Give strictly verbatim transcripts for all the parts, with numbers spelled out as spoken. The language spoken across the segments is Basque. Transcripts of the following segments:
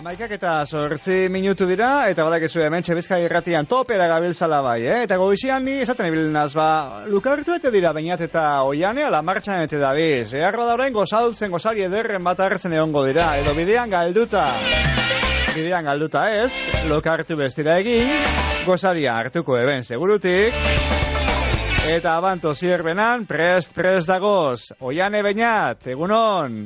Amaikak eta zortzi minutu dira, eta badakizu hemen Bizkaia irratian topera gabiltzala bai, eh? Eta goizian ni esaten ibilinaz, ba, lukartu ete dira bainat eta oiane, ala martxan ete dabiz. Eharra da orain gozaltzen, gozari ederren bat hartzen egongo dira, edo bidean galduta. Bidean galduta ez, lukartu bestira egin, gozaria hartuko eben segurutik. Eta abanto zierbenan, prest, prest dagoz. Oiane bainat, egunon.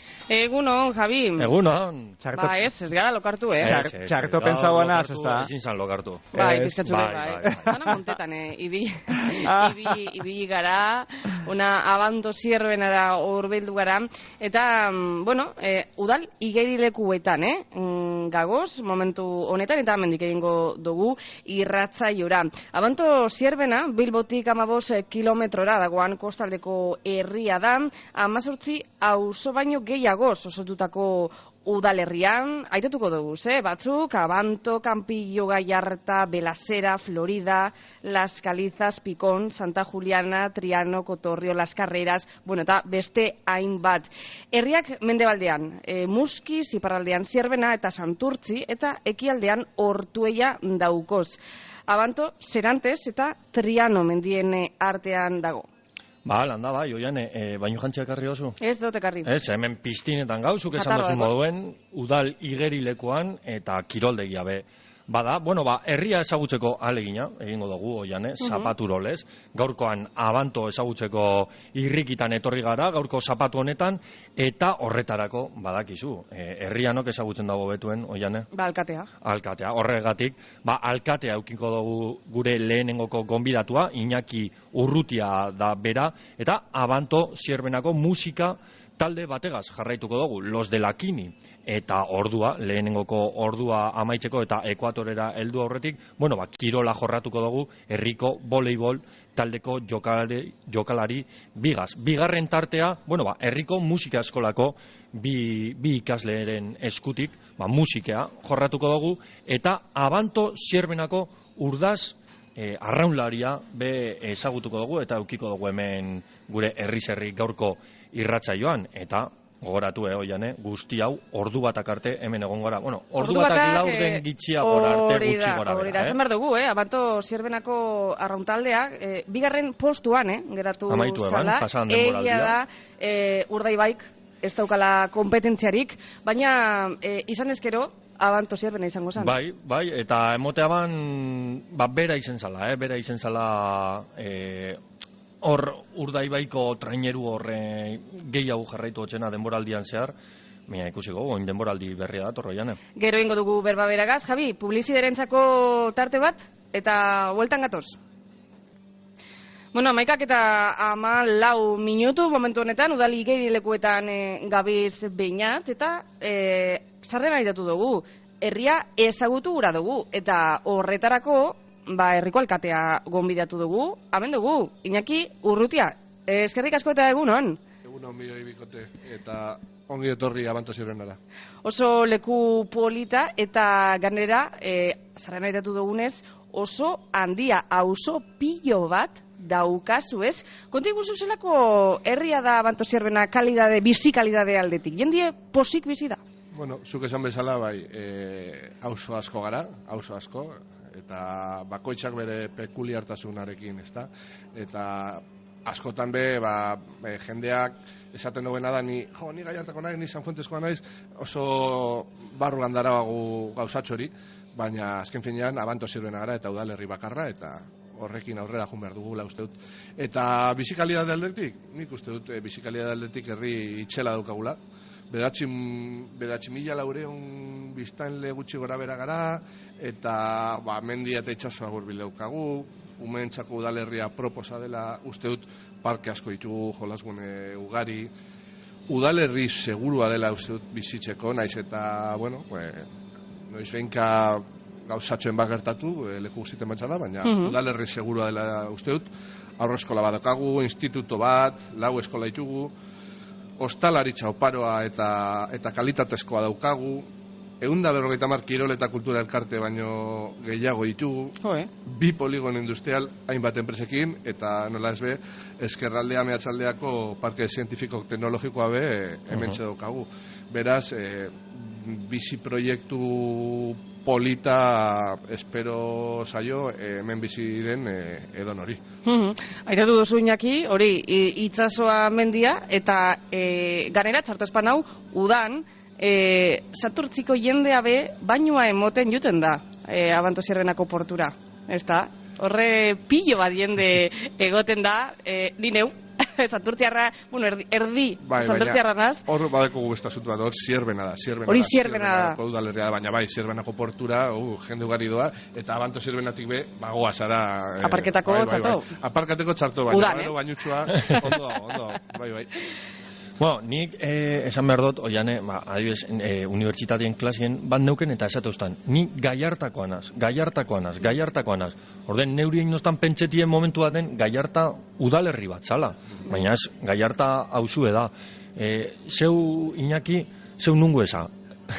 Egunon, Javi. Egunon. Txarto... Ba, ez, ez gara lokartu, eh? Txar, txarto pentsa guanaz, ez da? Ezin zan lokartu. Bai, pizkatzu bai, bai. Zana montetan, eh? Ibi, ibi, ibi gara, una abanto zierbenara urbildu gara. Eta, bueno, eh, udal igerilekuetan, eh? Gagoz, momentu honetan, eta mendik egingo dugu irratzaiora. Abanto zierbena, Bilbotik amabos kilometrora dagoan kostaldeko herria da, amazortzi auzo baino gehiago osotutako udalerrian, aitetuko dugu, eh? Batzuk, Abanto, Campillo, Gallarta, Belasera, Florida, Las Calizas, Picón, Santa Juliana, Triano, Cotorrio, Las Carreras, bueno, eta beste hainbat. Herriak mendebaldean, e, Muskiz, iparraldean Zierbena eta Santurtzi, eta ekialdean Ortuella daukoz. Abanto, Serantes eta Triano mendien artean dago. Ba, landa bai, oiane, e, baino jantzia ekarri oso? Ez dut ekarri. Ez, hemen piztinetan gauzuk esan duzu moduen, udal igerilekoan eta kiroldegia be. Bada, bueno, ba, herria ezagutzeko alegina, egingo dugu, oiane, uh-huh. Zapaturolez. Gaurkoan Abanto ezagutzeko irrikitan etorri gara, gaurko zapatu honetan, eta horretarako, badakizu, e, herrianok ezagutzen dago betuen, oiane? Ba, alkatea. Alkatea, horregatik, ba, alkatea eukiko dugu gure lehenengoko gonbidatua, Iñaki Urrutia da bera, eta Abanto Zierbenako musika talde bategaz jarraituko dugu, Los de la Kini, eta ordua, lehenengoko ordua amaitzeko eta ekuatorera heldu aurretik, bueno, ba, kirola jorratuko dugu, herriko voleibol taldeko jokalari, jokalari bigaz. Bigarren tartea, bueno, ba, herriko musika eskolako bi, bi ikasleeren eskutik, ba, musikea jorratuko dugu, eta Abanto Zierbenako urdaz E, arraunlaria be ezagutuko dugu eta eukiko dugu hemen gure herri-herri gaurko irratsaioan eta gogoratu, eh, oiane, guzti hau ordu batak arte hemen egon gara. Bueno, ordu, ordu batak laurden eh, gitxia gora arte gutxi gora bera. Hori da, esan behar dugu, eh, Abanto Zierbenako arrauntaldea, eh, bigarren postuan, eh, geratu amaitu zala. Eban, pasan denboraldia. Egia da, eh, Urdaibaik ez daukala kompetentziarik, baina eh, izan ezkero, Abanto Zierbena izango zen. Bai, bai, eta emoteaban, ba, bera izen zala, eh, bera izen zala, eh, hor Urdaibaiko traineru horre gehiago jarraitu hotxena denboraldian zehar, baina ikusiko, oin denboraldi berria da, torro jane. Gero ingo dugu berba beragaz, Javi, publiziderentzako tarte bat, eta hueltan gatoz. Bueno, amaikak eta ama lau minutu momentu honetan, udali igerilekuetan e, gabiz beinat, eta e, sarren aitatu dugu, herria ezagutu gura dugu, eta horretarako, ba, herriko alkatea gonbidatu dugu, hemen dugu, Iñaki Urrutia, eskerrik asko eta egunon. Egunon milioi bikote, eta ongi etorri Abanto Zierbenara. Oso leku polita, eta ganera, e, sarren aitatu dugunez, oso handia, auzo pilo bat, daukazu ez. Konti guzu zelako herria da Abanto Zierbena kalidade, bizi kalidade aldetik. Jendie posik bizi da. Bueno, zuk esan bezala bai, e, auzo asko gara, auzo asko, eta bakoitzak bere pekuliartasunarekin, ezta? Eta askotan be, ba, e, jendeak esaten duena da, ni, jo, ni Gallartako naiz, ni San Fuenteskoa naiz, oso barruan darabagu gauzatxori, baina azken finean Abanto Zierbena gara eta udalerri bakarra, eta horrekin aurrera joan behar dugula uste dut. Eta bizikalidade aldetik, nik uste dut e, bizikalidade aldetik herri itxela daukagula. Beratzi, beratzi mila laureun biztanle gutxi gora bera gara, eta ba, mendia eta itxasoa gurbil daukagu, umeentzako udalerria proposa dela, uste dut parke asko ditugu, jolasgune ugari, udalerri segurua dela uste dut bizitzeko, naiz eta, bueno, pues, noiz behinka gauzatxoen bat gertatu, leku guztien batzala, baina mm-hmm. udalerri segurua dela uste dut, aurre eskola bat daukagu, instituto bat, lau eskola ditugu, ostalaritza oparoa eta, eta kalitatezkoa daukagu, ehun eta berrogeita hamar kirol eta kultura elkarte baino gehiago ditugu, Joe. Bi poligono industrial hainbat enpresekin, eta nola ez be, ezkerraldea mehatxaldeako parke zientifiko teknologikoa be hementxe daukagu. Beraz, e, bizi proiektu polita espero zaio hemen bizi den edon hori. Aitatu duzu Iñaki, hori itsasoa mendia eta e, ganera txarto espan hau udan e, Santurtziko jendea be bainua emoten juten da e, Abanto Zierbenako portura, ezta? Horre pillo bat jende egoten da, e, ni neu Santurtziarra, bueno, erdi, erdi bai, Santurtziarra naz. Hor badeko beste asuntu bat, hor Zierbena da, Zierbena hori da, Zierbena da. Udalerria da, baina bai, Zierbenako portura, uh, jende ugari doa, eta Abanto Zierbenatik be, bagoa zara... Eh, Aparketako bai, bai, txarto. Bai. Aparkateko txarto, baina, Udan, eh? Bainutxua, ondo, ondo, bai, bai. Bueno, nik eh, esan behar dut, oiane, ba, adibidez, eh, unibertsitateen klasien bat neuken eta esatuztan, ni gaiartakoa naz, gaiartakoa naz, gaiartakoa naz. Orden, neuri egin pentsetien momentu baten, gaiarta udalerri bat zala, baina ez, gaiarta hauzue da. E, zeu, Iñaki, zeu nungu eza?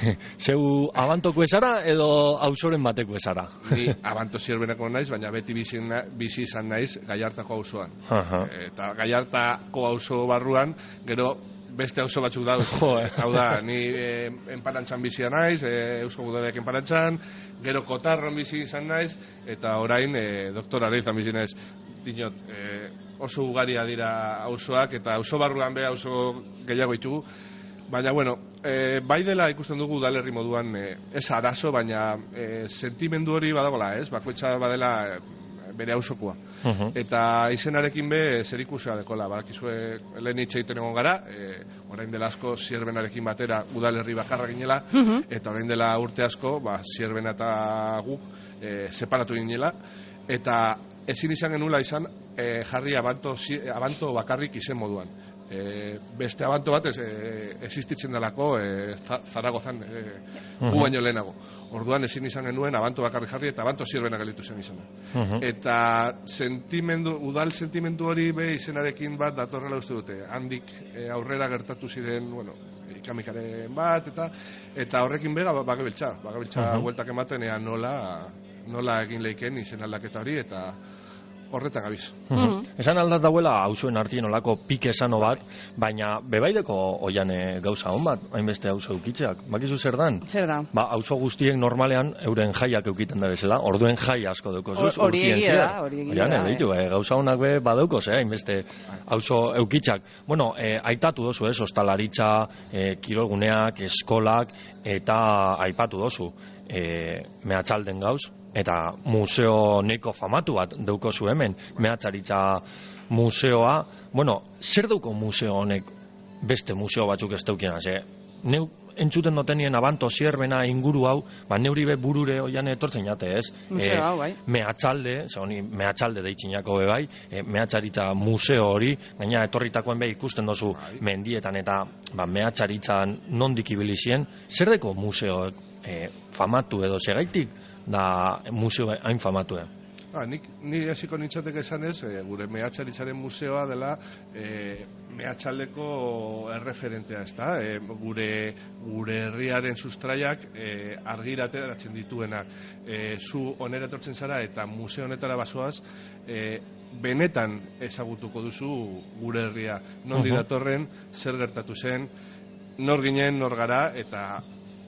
Zeu Abantoko esara edo auzoren bateko esara? Ni Abanto Zierbenako naiz, baina beti bizi, na, bizi izan naiz Gaiartako auzoan. Eta Gaiartako auzo barruan, gero beste auzo batzuk da. Hau da, ni e, enparantzan bizia naiz, e, Eusko Gudabeak enparantzan, gero Kotarron bizi izan naiz, eta orain e, doktora Areizan bizi naiz. Dinot, e, oso ugaria dira auzoak, eta auzo barruan be auzo gehiago ditugu. Baina, bueno, e, bai dela ikusten dugu udalerri moduan e, ez arazo, baina e, sentimendu hori badagola, ez? Bakoitza badela e, bere auzokoa. Uh-huh. Eta izenarekin be zerikusia dekola, badakizue lehen hitz egiten egon gara, e, orain dela asko Zierbenarekin batera udalerri bakarra ginela, uh-huh. eta orain dela urte asko, ba, Zierbena eta guk e, separatu ginela, eta ezin izan genula izan e, jarri abanto, abanto bakarrik izen moduan. E, beste Abanto bat ez, e, existitzen delako e, Zaragozan e, uh-huh. gu baino lehenago. Orduan ezin izan genuen Abanto bakarri jarri eta Abanto Zierbena gelitu zen izana. Uh-huh. Eta sentimendu, udal sentimendu hori be izenarekin bat datorrela uste dute. Handik e, aurrera gertatu ziren, bueno, ikamikaren bat eta eta horrekin bega bagabiltza, bagabiltza uh-huh. bueltak ematen ea nola nola egin leiken izen aldaketa hori eta horretan gabiz. Uh-huh. Esan aldat dauela auzoen artien olako pike esano bat, baina bebaideko oiane gauza hon bat, hainbeste auzo eukitzeak. Bakizu zer dan? Zer da? Ba, auzo guztiek normalean euren jaiak eukiten da bezala, orduen jai asko daukosuz. Hori egia da, hori egia da. Oiane, beitu, eh, gauza honak be badaukoz, eh, hainbeste auzo eukitzak. Bueno, eh, aitatu dozu, eh, ostalaritza, eh, kirolguneak, eskolak, eta aipatu dozu. E, mehatxalden gauz eta museo neko famatu bat daukozu hemen, mehatxaritza museoa. Bueno, zer dauko museo honek beste museo batzuk ez daukena, ze neu entzuten notenien Abanto Zierbena inguru hau, ba neuri be burure oian etortzen jate, ez? Museo hau, bai. Mehatxalde, ze honi mehatxalde deitzinako be bai, e, mehatxaritza museo hori, gaina etorritakoen be ikusten dozu mendietan eta ba mehatxaritzan nondik ibili zien, zer deko museoek E, famatu edo segaitik da museo hain famatu. Ah, nik, ni hasiko nintzateke esanez, e, gure mehatxaritzaren museoa dela e, mehatxaldeko erreferentea, ezta? E, gure gure herriaren sustraiak e, argira ateratzen dituenak. E, zu onera etortzen zara eta museo honetara basoaz, e, benetan ezagutuko duzu gure herria. Nondi uh-huh. datorren, zer gertatu zen, nor ginen, nor gara, eta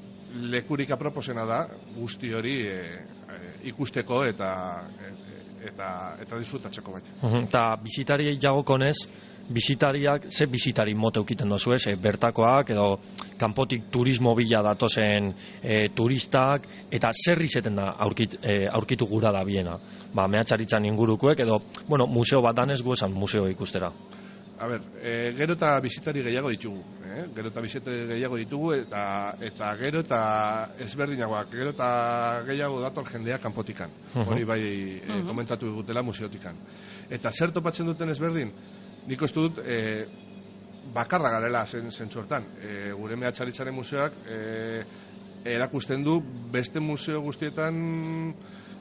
lekurik aproposena da guzti hori e, e, ikusteko eta e, eta eta disfrutatzeko baita. Uh-huh. Eta bisitariei jagokonez, bisitariak ze bisitari mota ukiten dozu ez, e, bertakoak edo kanpotik turismo bila datozen e, turistak eta zer izeten da aurkit, e, aurkitu gura da biena. Ba, mehatxaritzan ingurukoek edo, bueno, museo bat danez gu esan museo ikustera. A ber, e, gero eta bisitari gehiago ditugu, eh? gero eta bisitari gehiago ditugu eta eta gero eta ezberdinagoak, gero eta gehiago dator jendea kanpotikan. Uh-huh. Hori bai e, komentatu dugutela museotikan. Eta zer topatzen duten ezberdin? Nik uste dut e, bakarra garela zen zentzuertan. E, gure mehatxaritzaren museoak e, erakusten du beste museo guztietan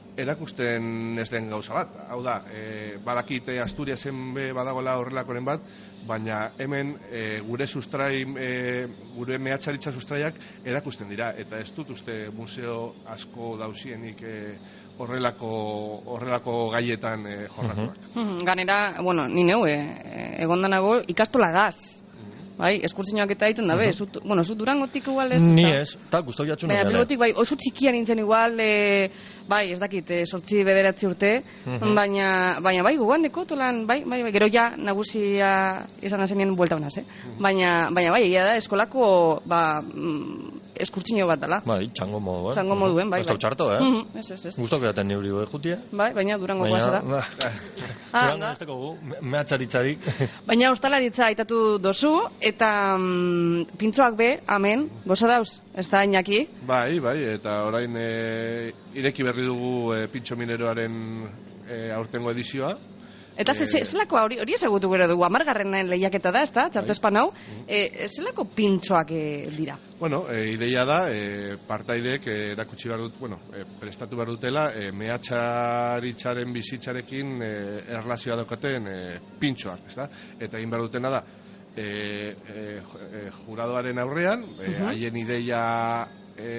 erakusten ez den gauza bat. Hau da, e, badakite Asturiasen be badagoela horrelakoren bat, baina hemen e, gure sustrai, e, gure mehatxaritza sustraiak erakusten dira, eta ez dut uste museo asko dauzienik e, horrelako horrelako gaietan e, jorratuak. Uh-huh. Ganera, bueno, ni neu, e, egondanago ikastolagaz. bai, eskurtzinoak eta egiten dabe, uh-huh. zut, bueno, zut Durangotik igual ez? Ni ez, eta guztau jatzu baina Bilbotik bai, oso txikia nintzen igual, e, bai, ez dakit, e, sortzi bederatzi urte, uh-huh. baina, baina bai, gugan dekotolan, bai, bai, bai, gero ja nagusia izan azenien buelta honaz, eh? Uh-huh. Baina, baina bai, egia da, eskolako, ba, eskurtzino bat dela. Bai, txango modu, eh? Txango moduen, bai, bai. Ez da txarto, eh? Uh-huh. Ez, ez, ez. Guztok edaten neuri bai jutie? Bai, baina Durango guazara. Baina, Durango ez teko gu, mehatxaritzarik. Baina ostalaritza aitatu dozu, eta mm, pintxoak be, amen, goza dauz, ez da Iñaki? Bai, bai, eta orain e, ireki berri dugu e, pintxo mineroaren e, aurtengo edizioa. Eta ze, ze, zelako hori, hori ezagutu gero dugu, amargarren lehiaketa da, ez da, txartu espan hau, e, zelako pintxoak e, dira? Bueno, e, ideia da, e, partaideek e, erakutsi behar dut, bueno, e, prestatu behar dutela, e, mehatxaritzaren bizitzarekin e, erlazioa daukaten e, pintxoak, ez da? Eta egin behar dutena da, e, e, e, juradoaren aurrean, e, uh-huh. haien ideia e,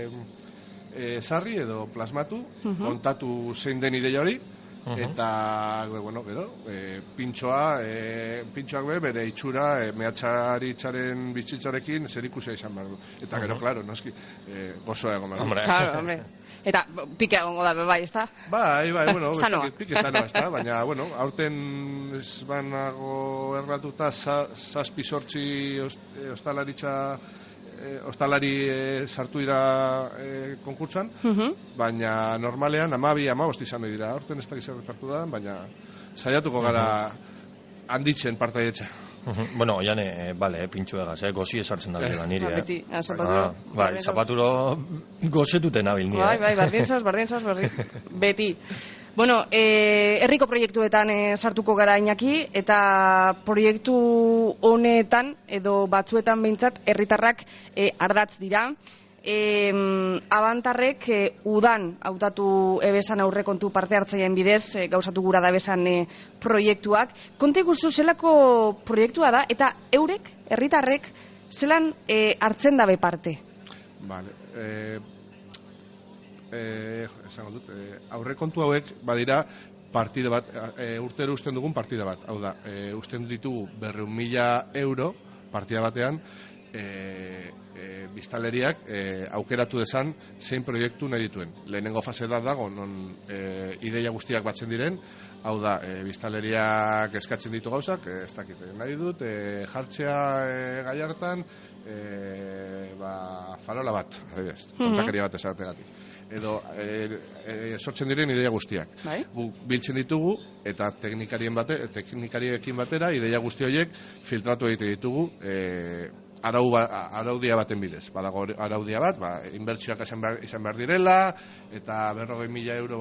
e, zarri edo plasmatu, uh-huh. kontatu zein den ideia hori, Uh-huh. Eta, bueno, gero, e, pintxoa, e, pintxoak be, bere itxura, e, mehatxaritzaren bizitzarekin zer ikusia izan behar du. Eta uh-huh. gero, klaro, noski, e, gozoa egon behar du. Claro, hombre. Eta pike egongo da, bai, ez da? Bai, bai, bueno, sanoa. Pike sanoa, ez da, baina, bueno, aurten ez banago erratuta zazpi sortzi ostalaritza E, ostalari e, sartu dira e, konkurtsan, uh-huh. baina normalean amabi, amabost izan dira, aurten ez da gizarret hartu da, baina saiatuko gara uh-huh. handitzen partaietxa. Uh-huh. Bueno, oian, e, bale, eh, pintxu egaz, eh, gozi esartzen da bila niri, eh? Beti, ah, zapaturo. Ah, bai, zapaturo gozetuten nabil nire. Bai, bai, bardin zaz, bardin zaz, bardin. Beti. Bueno, eh, herriko proiektuetan eh, sartuko gara Iñaki, eta proiektu honetan, edo batzuetan behintzat, herritarrak eh, ardatz dira. E, abantarrek e, udan hautatu ebesan aurrekontu parte hartzaileen bidez e, gauzatu gura da ebesan e, proiektuak. Konte guzu zelako proiektua da, eta eurek, herritarrek, zelan e, hartzen dabe parte? Vale, eh... Eh, esango dut, eh, aurrekontu hauek badira partida bat, eh, urtero usten dugun partida bat, hau da, eh, usten ditugu berreun mila euro partida batean, eh, eh, biztaleriak eh, aukeratu desan zein proiektu nahi dituen. Lehenengo fase da dago, non eh, ideia guztiak batzen diren, hau da, e, biztaleriak eskatzen ditu gauzak, e, ez dakit, nahi dut, e, jartzea e, gai hartan, e, ba, farola bat, adibidez, kontakeria bat esategatik. Edo e, e, sortzen diren ideia guztiak. Bai? Guk biltzen ditugu eta teknikarien bate, teknikariekin batera ideia guzti horiek filtratu egite ditugu e, arau ba, araudia baten bidez. Badago araudia bat, ba, inbertsioak izan behar, izan behar direla eta berrogei mila euro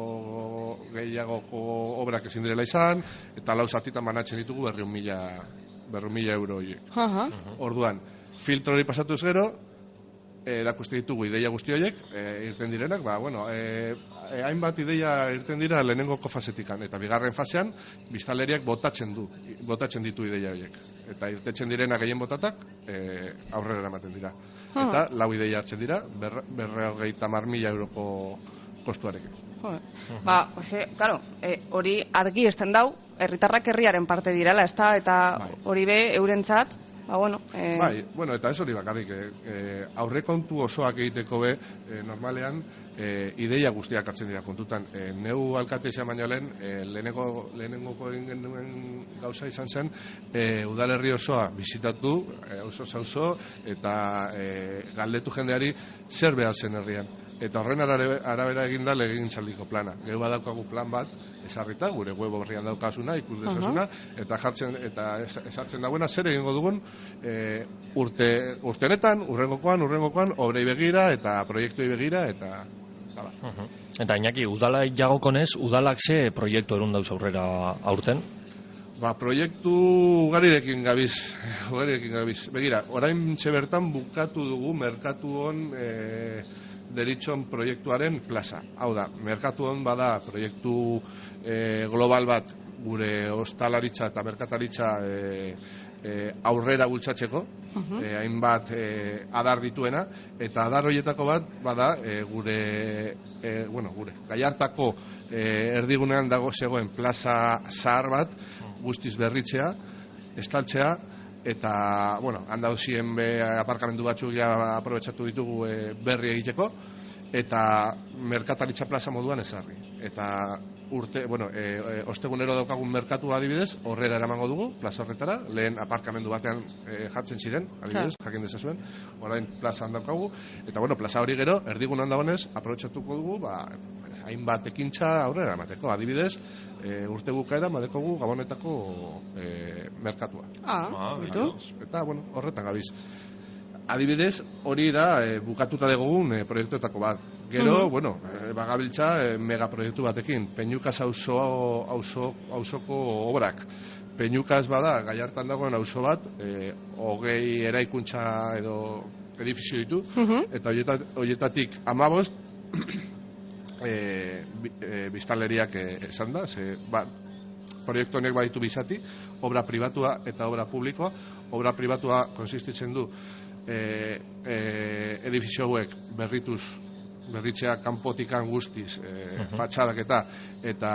baino gehiagoko obrak ezin direla izan eta lau zatitan banatzen ditugu berreun mila berreun mila euro horiek. Uh-huh. Orduan, filtro hori pasatuz gero, erakuste ditugu ideia guzti horiek, e, irten direnak, ba, bueno, e, e, hainbat ideia irten dira lehenengoko fasetikan, eta bigarren fasean, biztanleriak botatzen du, botatzen ditu ideia horiek. Eta irtetzen direnak gehien botatak, e, aurrera eramaten dira. Ha. Eta lau ideia hartzen dira, berrogeita hamar mila euroko kostuarekin. Joder. Ba, ose, claro, e, hori argi esten dau, herritarrak herriaren parte direla, ez da, eta hori be, eurentzat, ba, bueno, eh... bai, bueno, eta ez hori bakarrik, eh, eh, aurrekontu osoak egiteko be, eh, normalean, eh, ideia guztiak hartzen dira kontutan. Eh, neu alkate izan baino lehen, eh, lehenengo, lehenengoko egin genuen gauza izan zen, eh, udalerri osoa bizitatu, eh, oso zauzo, eta eh, galdetu jendeari zer behar zen herrian. Eta horren arabera eginda legegintzaldiko plana. Gero badaukagu plan bat, ezarrita, gure web horrian daukasuna, ikus dezazuna, uh-huh. eta jartzen eta esartzen dagoena zer egingo dugun e, urte, urtenetan, urrengokoan, urrengokoan, obrei begira eta proiektuei begira, eta... Uh-huh. Eta Iñaki, udala jagokonez, udalak ze proiektu erun dauz aurrera aurten? Ba, proiektu ugarirekin gabiz, ugarirekin gabiz. Begira, orain bertan bukatu dugu merkatu hon... E, deritxon proiektuaren plaza. Hau da, merkatu hon bada proiektu e, global bat gure ostalaritza eta merkataritza e, e, aurrera bultzatzeko, uh-huh. e, hainbat e, adar dituena, eta adar horietako bat bada e, gure, e, bueno, gure, Gallartako e, erdigunean dago zegoen plaza zahar bat, guztiz berritzea, estaltzea, eta, bueno, handauzien be aparkamendu batzuk ja aprobetxatu ditugu e, berri egiteko, eta merkataritza plaza moduan ezarri. Eta urte, bueno, e, e, ostegunero daukagun merkatua adibidez, horrera eramango dugu, plaza horretara, lehen aparkamendu batean e, jartzen ziren, adibidez, claro. Jakin dezazuen, orain plaza handaukagu, eta bueno, plaza hori gero, erdigunan dagoenez, aprobetxatuko dugu, ba, hainbat ekintza aurrera emateko, adibidez, e, urte bukaera madekogu Gabonetako e, merkatua. Ah, bitu? Eta, bueno, horretan gabiz. Adibidez, hori da e, bukatuta degogun e, proiektuetako bat. Gero, uh-huh. bueno, e, bagabiltza e, megaproiektu batekin. Peñukas auzo, auzo, auzoko obrak. Peñukas bada, Gallartan dagoen auzo bat, e, hogei eraikuntza edo edifizio ditu, uh-huh. eta horietat, horietatik amabost e, e, biztanleriak e, esan da, ze, ba, proiektu honek baditu bizati, obra pribatua eta obra publikoa. Obra pribatua konsistitzen du E, e, edifizio hauek berrituz berritzea kanpotikan guztiz e, uh-huh. fatxadak eta eta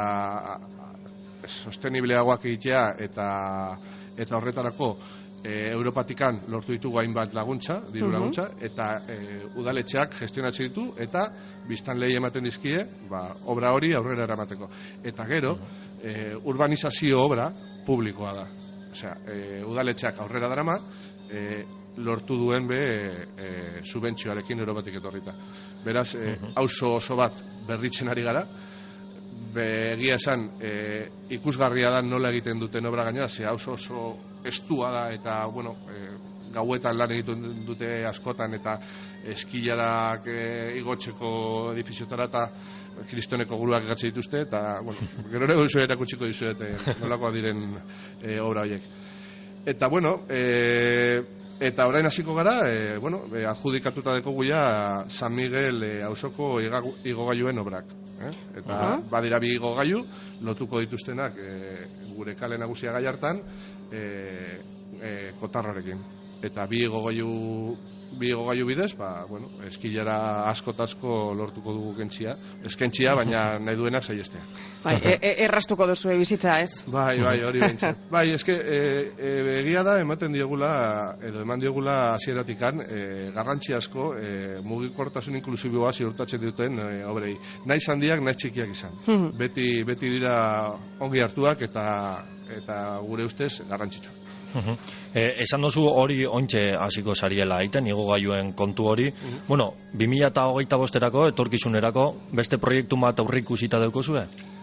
sostenibleagoak egitea eta eta horretarako e, Europatikan lortu ditugu hainbat laguntza, diru laguntza, uh-huh. eta e, udaletxeak gestionatzen ditu eta biztanleei ematen dizkie, ba, obra hori aurrera eramateko. Eta gero, uh-huh. e, urbanizazio obra publikoa da. Osea, e, udaletxeak aurrera darama, e, lortu duen be e, subentzioarekin Europatik etorrita. Beraz, e, uh-huh. auzo oso bat berritzen ari gara, be, egia esan, e, ikusgarria da nola egiten duten obra gainera, ze auzo oso estua da, eta, bueno, e, gauetan lan egiten dute askotan, eta eskilarak e, igotzeko edifiziotara, eta kristoneko guruak egatze dituzte, eta, bueno, gero ere duzu erakutsiko dizuet, e, nolakoa diren e, obra horiek. Eta, bueno, e, eta orain hasiko gara, e, bueno, e, adjudikatuta dekogu ja San Miguel e, auzoko igogailuen obrak. Eh? Eta uh-huh. badira bi igogailu, lotuko dituztenak e, gure kale nagusia Gallartan, e, e, kotarrarekin. Eta bi igogailu bi igogailu bidez, ba, bueno, eskilara asko-asko lortuko dugu kentzia, eskentzia, baina nahi duenak saihestea. Bai, e, e, errastuko duzu bizitza, ez? Bai, bai, hori behintzat. Bai, eske, e, e, egia da, ematen diogula, edo eman diogula hasieratikan, e, garrantzi asko, e, mugikortasun inklusiboa ziurtatzen duten e, obrei. Naiz handiak, naiz txikiak izan. beti, beti dira ongi hartuak eta, eta gure ustez garrantzitsu. Uh-huh. Eh, esan dozu hori ontxe hasiko sariela egiten, igogailuen kontu hori. Uh-huh. Bueno, bi mila hogeita bosterako, etorkizunerako, beste proiektu bat aurreikusita daukazue?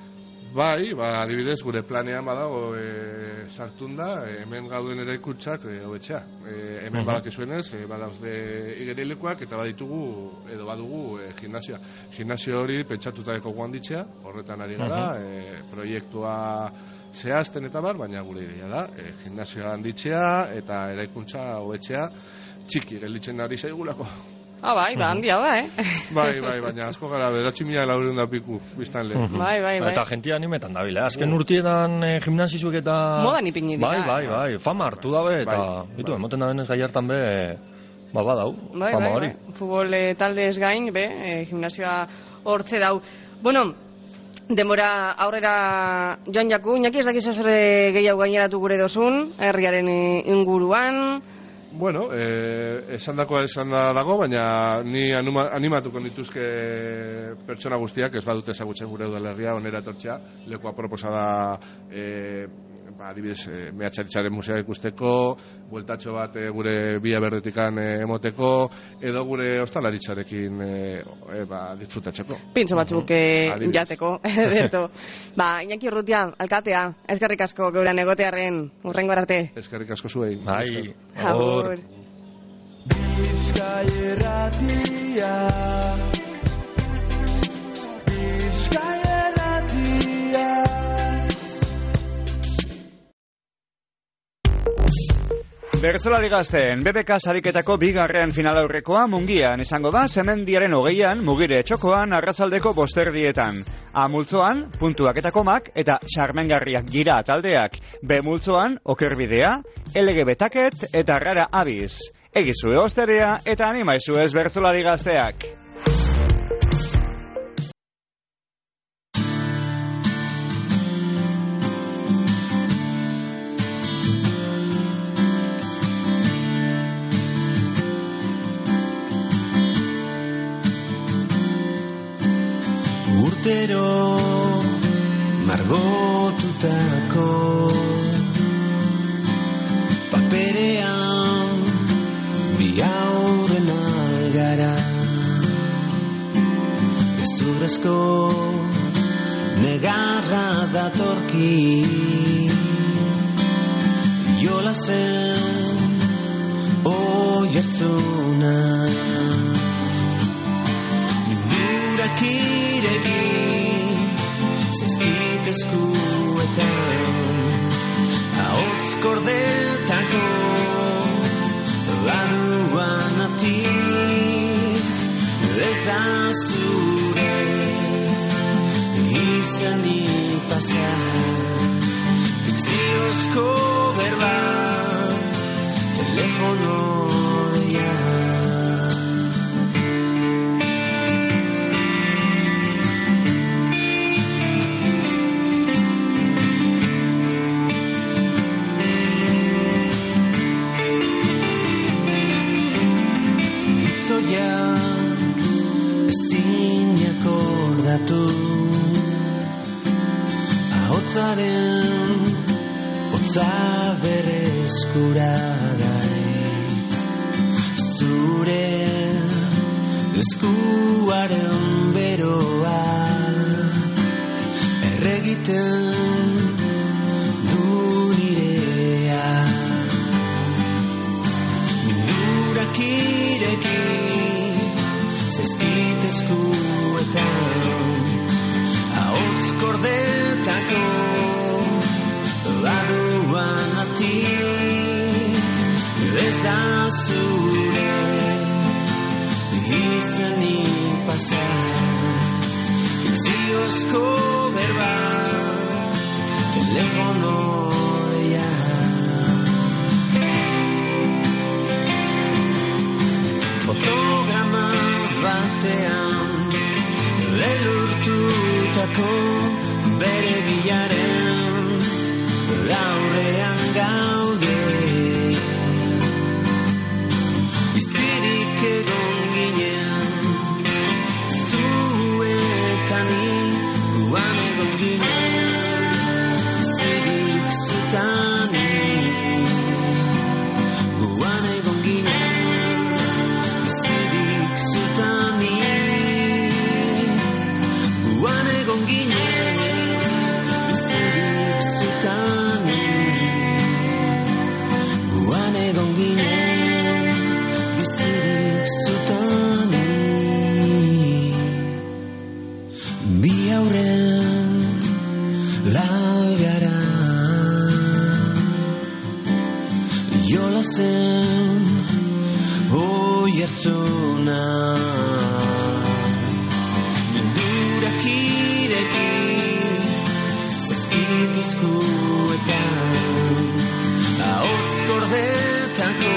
Bai, ba, adibidez, gure planean badago e, sartun da, e, hemen gauden eraikuntzak e, hobetxea. E, hemen uh-huh. badakizuenez, e, badaude igerilekoak eta baditugu, edo badugu e, gimnasioa. Gimnasio hori pentsatuta eko guanditzea, horretan ari gara, uh-huh. e, proiektua zehazten eta bar, baina gure ideia da, e, gimnasioa handitzea eta eraikuntza hobetzea txiki gelditzen ari zaigulako. Ah, bai, ba, handia da, eh? Bai, bai, baina asko gara, beratzi mila laurehun da piku, biztan lehen. Bai, bai, bai. Eta jentia animetan da, bile, azken urtietan e, gimnasizuek eta... Modan ipini dira. Bai, bai, bai, fama hartu dabe, eta, bai, bitu, bai. Emoten da benez Gallartan be, ba, badau, bai, fama bai, hori. Bai. Futbol e, talde ez gain, be, e, gimnasioa hortze dau. Bueno, denbora aurrera joan jaku, Iñaki ez dakizu zer gehiago gaineratu gure dozun, herriaren inguruan. Bueno, eh, esan dakoa esan da dago, baina ni anima, animatuko nituzke pertsona guztiak, ez badute ezagutzen gure udalerria, onera etortzea, lekua proposa da, eh, ba, adibidez, e, mehatxaritzaren musea ikusteko, bueltatxo bat e, gure bia berdetikan e, emoteko, edo gure ostalaritzarekin e, e, ba, disfrutatzeko. Pintzo batzuk uh-huh. jateko, ederto. Ba, Iñaki Urrutia, alkatea, eskerrik asko geuran egotearen, urrengo arte. Eskerrik asko zuei. Bai, agur. Bizkai erratia, Bizkai erratia. Bertsolari gazteen, B B K sariketako bigarren final aurrekoa Mungian izango da Semendiaren hogeian, Mugire txokoan, arratsaldeko bosterdietan. A multzoan, puntuak eta komak, eta xarmengarriak gira taldeak. B multzoan, okerbidea, L G B taket eta rara abiz. Egizue osterea eta animaizue ez bertsolari gazteak. urtero margotutako paperean bi aurren algara gezurrezko negarra datorki jola zen oihartzuna mundurak ireki zaizkit eskuetan ahots kordetako laduan atik ez da zure izanik pasa fikziozko berba telefono deia itzoiak ezinak ordatu ahotsaren hotza bere eskura gaitz zure eskuaren beroa erregiten du nirea mundurak ireki zaizkit eskuetan ahots kordetako laduan atik ez da zure izanik pasa fikziozko berba telefono deia fotograma batean lelurtutako bere bilaren aurrean gaude bizirik egon ginen zuetani guan egon ginen bizirik zutani guan egon ginen bizirik zutani guan egon ginen bizirik zutani guan egon ginen bizirik zutani bi aurren lalgara jola zen oihartzuna mundurak ireki zaizkit eskuetan ahots kordetako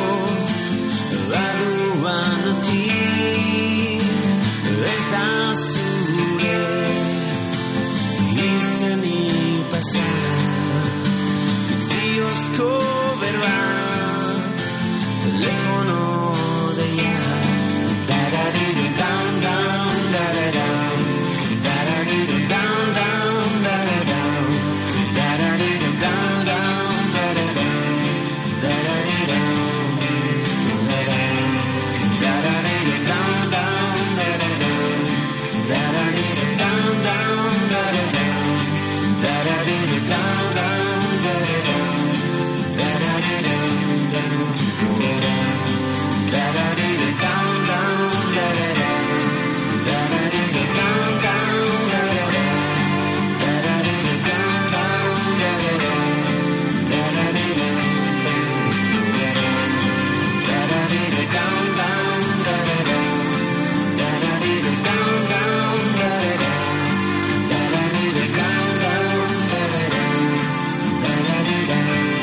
laduan atik ez da zure izanik pasa fikziozko berba telefono deia darariru down down dararam darariru down down dararam darariru down down dararam darariru dararam darariru down down dararam darariru down down dararam darariru down down dararam darariru down da-da-dee-da down down da-da-da da-da-dee-da down down da-da-da da-da-dee-da down down da-da-da da-da-dee-da da-da-dee-da down down da-da-da da-da-dee-da down down da-da-da da-da-dee-da down down da-da-da da-da-dee-da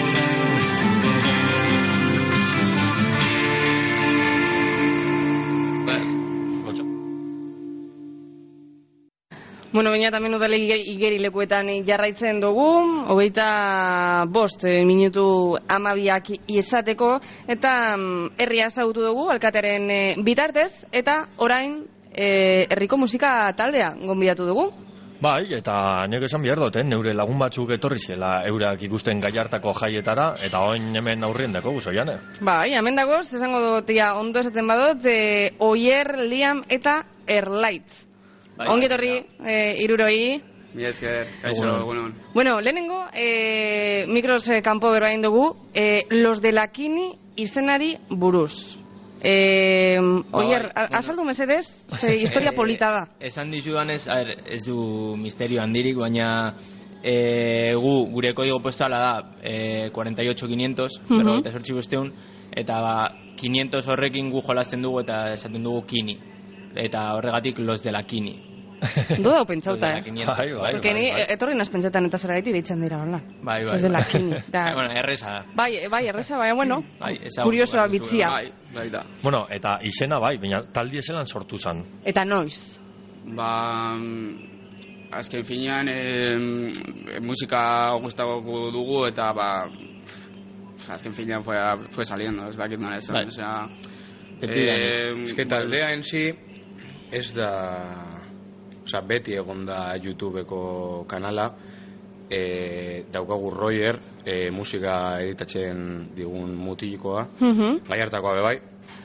Bueno, baina tamen udale igerilekuetan jarraitzen dugu, hogeita bost eh, minutu amabiak izateko, eta mm, herria ezagutu dugu alkatearen eh, bitartez, eta orain e, herriko musika taldea gonbidatu dugu. Bai, eta nik esan behar dut, eh? Neure lagun batzuk etorri zela eurak ikusten Gallartako jaietara, eta oin hemen aurrien dako guzoian, eh? Bai, hemen dagoz, esango dut, ja, ondo esaten badut, e, Oier, Liam eta Erlaitz. Bai, Ongi etorri, e, iruroi. Mi esker, kaixo, egunon. Bueno, lehenengo, e, mikros e, kanpo berbain dugu, e, Los de la Kini izenari buruz. Eh, Oier, Bai, azaldu mesedez, ze historia polita da. Esan dizudanez, a ver, ez du misterio handirik, baina e, gu, gure kodigo postala da e, cuarenta y ocho quinientos, Mhm. berrogeita zortzi bosteun, eta ba, quinientos horrekin gu jolasten dugu eta esaten dugu kini. Eta horregatik los de la kini. Du dau pentsauta, eh? Bai, bai, Porque ni bai, bai. etorri naz pentsetan eta zeragaiti deitzen dira, hola. Bai, bai. Ez de la Kini. Da, Bueno, erresa da. bai, bai, erreza, bai, bueno, Bai, ezagutu kuriosoa behar duzu, bitzia. Bai, bai da. Bueno, eta izena bai, baina taldi ezelan sortu zan. Eta noiz. Ba, mm, azken finean e, musika gustatuko dugu eta ba, pf, azken finean fue, fue saliendo, ez dakit nola esan, Bai. osea, Betidanik. eh, Ez que taldea en si ez da, osea, beti egon da YouTubeko kanala, e, daukagu Roger, e, musika editatzen digun mutilikoa, Mhm. Gallartakoa be bai,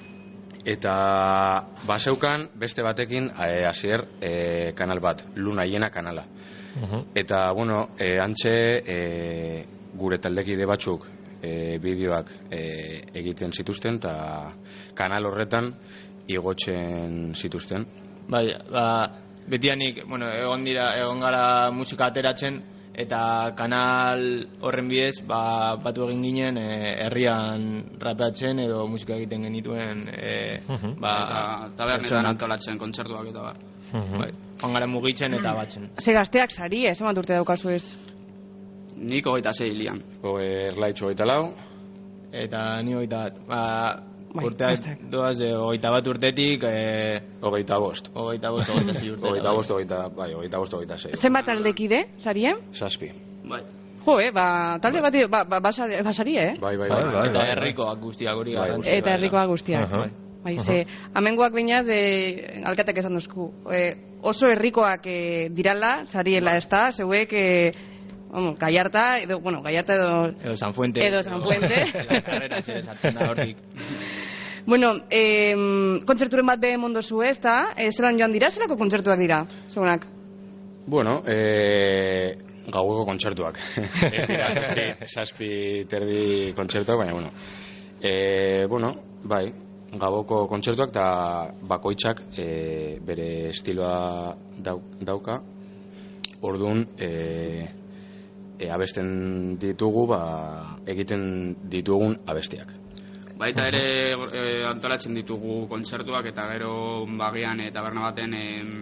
eta baseukan beste batekin e, hasier e, kanal bat, Luna Hiena kanala. Mhm. Eta, bueno, e, antxe e, gure taldekide batzuk e, bideoak e, egiten zituzten, eta kanal horretan igotzen zituzten. Bai, ba, betianik, bueno, egon dira, egon gara musika ateratzen, eta kanal horren bidez, ba, batu egin ginen e, herrian rapeatzen edo musika egiten genituen, e, Mhm. ba, eta tabernetan antolatzen kontzertuak eta bar. Mhm. bai, joan gara mugitzen eta batzen. Ze gazteak sari, ez, emat urte daukazu ez. Nik hogeita sei lian. Erlaitxo hogeita lau, Eta ni hogeita bat, ba, Bai, urteak gazteak. doaz de hogeita bat urtetik, e, hogeita bost. hogeita bost, hogeita sei urte. Hogeita bost, hogeita, bai, hogeita bost, hogeita sei. Zenbat taldekide, sarien? Zazpi. Bai. Jo, eh, ba, talde bati, ba, ba, basari, basari, eh? Bai, bai, Bai, bai. bai. Eta herrikoak guztiak hori Bai, garrantzitsua Eta dela. herrikoa guztiak. Aha. Bai, ze, amengoak baina de, alkatek esan duzku, e, oso herrikoak e, dirala, sariela, ez da, zeuek, e, vamos, Gallarta, edo, bueno, Gallarta edo, Edo San Fuente. Edo San Fuente. Karrera zer sartzen da hortik. bueno, e, kontzerturen bat behe mondozu, ez da, e, zelan joan dira, zelako kontzertuak dira, segunak? Bueno, e, gaueko kontzertuak. Ez dira, zazpi, zazpi terdi kontzertuak, baina, bueno. E, bueno, bai, gaboko kontzertuak eta bakoitzak e, bere estiloa dau, dauka. Orduan, e, e, abesten ditugu, ba, egiten ditugun abestiak. Baita ere e, antolatzen ditugu kontzertuak eta gero bagian eta taberna baten e,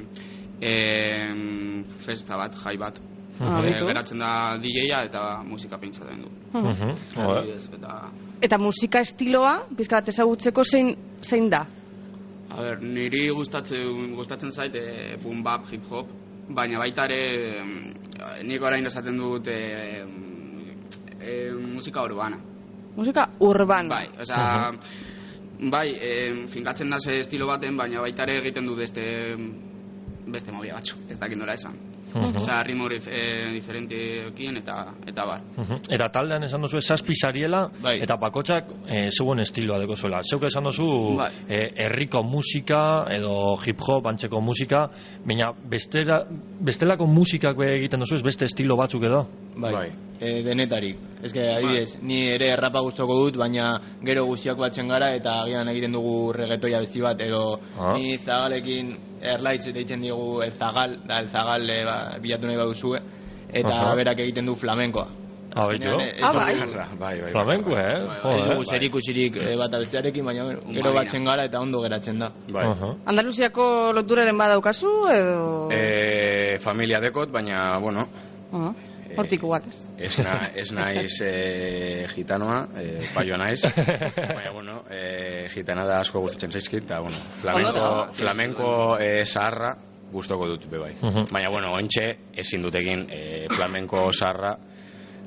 e, festa bat, jai bat. Ah, E, beitu. geratzen da D J-a eta musika pintzaten du. Mhm. Oe. Adibidez, eta Eta musika estiloa, pizka bat ezagutzeko zein, zein da? A ber, niri gustatzen gustatzen zait e, boom bap, hip hop, baina baita ere em, nik orain esaten dut e, e, musika urbana. Musika urbana. Bai, osea, bai, e, finkatzen da ze estilo baten, baina baita ere egiten du beste beste movida batzu, ez dakit nola esan. Mhm. Osea, ritmo dif- e, diferenteekin eta eta bar. Mhm. Eta taldean esan duzu zazpi sariela, Bai. eta bakotzak e, zeuen estiloa deko zuela. Zeuk esan duzu Bai. e, herriko musika edo hip hop antzeko musika, baina bestera, bestelako musikak be egiten duzu, ez beste estilo batzuk edo? Bai, Bai. E, denetarik. Ez que, adibidez, ni ere errapa gustoko dut, baina gero guztiak batzen gara eta agian egiten dugu reggaetoia besti bat, edo Ah. ni zagalekin erlaitz deitzen digu el zagal, da el zagal e, ba, bilatu nahi baduzue, eta Aha. berak egiten du flamenkoa. Ah, Azkenean, baitu? e, Ah, ez bai. dugu- Bai, bai, bai. Flamenko, eh? Ez Joder. dugu zerikusirik e, bata bestearekin, baina gero Baina. batzen gara eta ondo geratzen da. Bai. Aha. Andaluziako loturaren badaukazu, edo... E, familia dekot, baina, bueno, Ah, hortik ugatez. ez, na, ez naiz e, gitanoa, e, paioa naiz, baina, bueno, e, gitana da asko gustatzen zaizkit, eta, bueno, flamenko, Ondo. flamenko e, zaharra gustoko dut, be bai. Mhm. Baina, bueno, ointxe ezin dutekin e, flamenko zaharra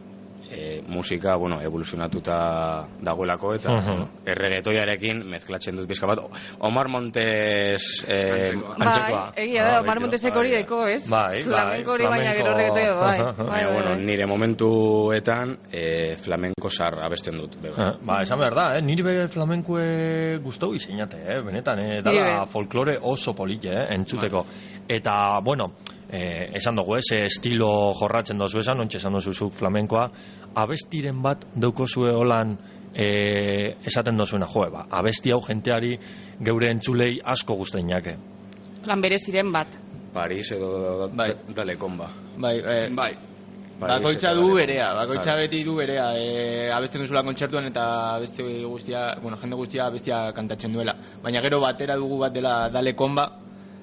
e, musika, bueno, evoluzionatuta dagoelako, eta Mhm. bueno, erregetoiarekin mezklatzen dut bizka bat. Omar Montes eh, Antzekoa. antzekoa. Bai, egia da, Ah, Omar betio. Montesek hori Bai, deko, ez? Bai, bai, Flamenko hori baina flamenko- gero reggaetoia, bai. Aha, Bai, Baina, bai, bueno, bai. nire momentuetan eh, flamenko zar abesten dut. be, bai. Eh, Ba, esan behar da, eh? niri be flamenkoe guztou izeinate, eh? benetan, eh? Niri dala be. folklore oso polite, eh? entzuteko. Eta, bueno, eh, esan dugu, ez, estilo jorratzen dozu esan, ontsa esan dozu zuk flamenkoa, abestiren bat daukozue holan eh, esaten dozuena, joe, ba, abesti hau jenteari geure entzulei asko guzteinake. Lan bereziren bat. Paris edo Bai. Dalekomba. Bai, eh, Bai. bakoitza eta du Dalekomba. berea, bakoitza Claro. beti du berea. E, abesten duzula kontzertuan eta beste guztia, bueno, jende guztia abestia kantatzen duela. Baina gero batera dugu bat dela Dalekomba,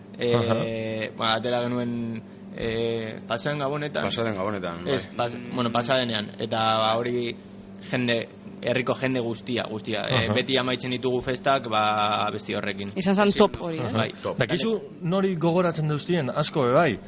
e, bueno, atera genuen e, pasaden gabonetan. Pasaden gabonetan, bai. Ez, pas, bueno, pasadenean. Eta ba, hori jende, herriko jende guztia, guztia. E, Aha. beti amaitzen ditugu festak, ba, besti horrekin. Izan zan top hori, ez? Bai. Top. Dakizu nori gogoratzen duztien, asko be bai,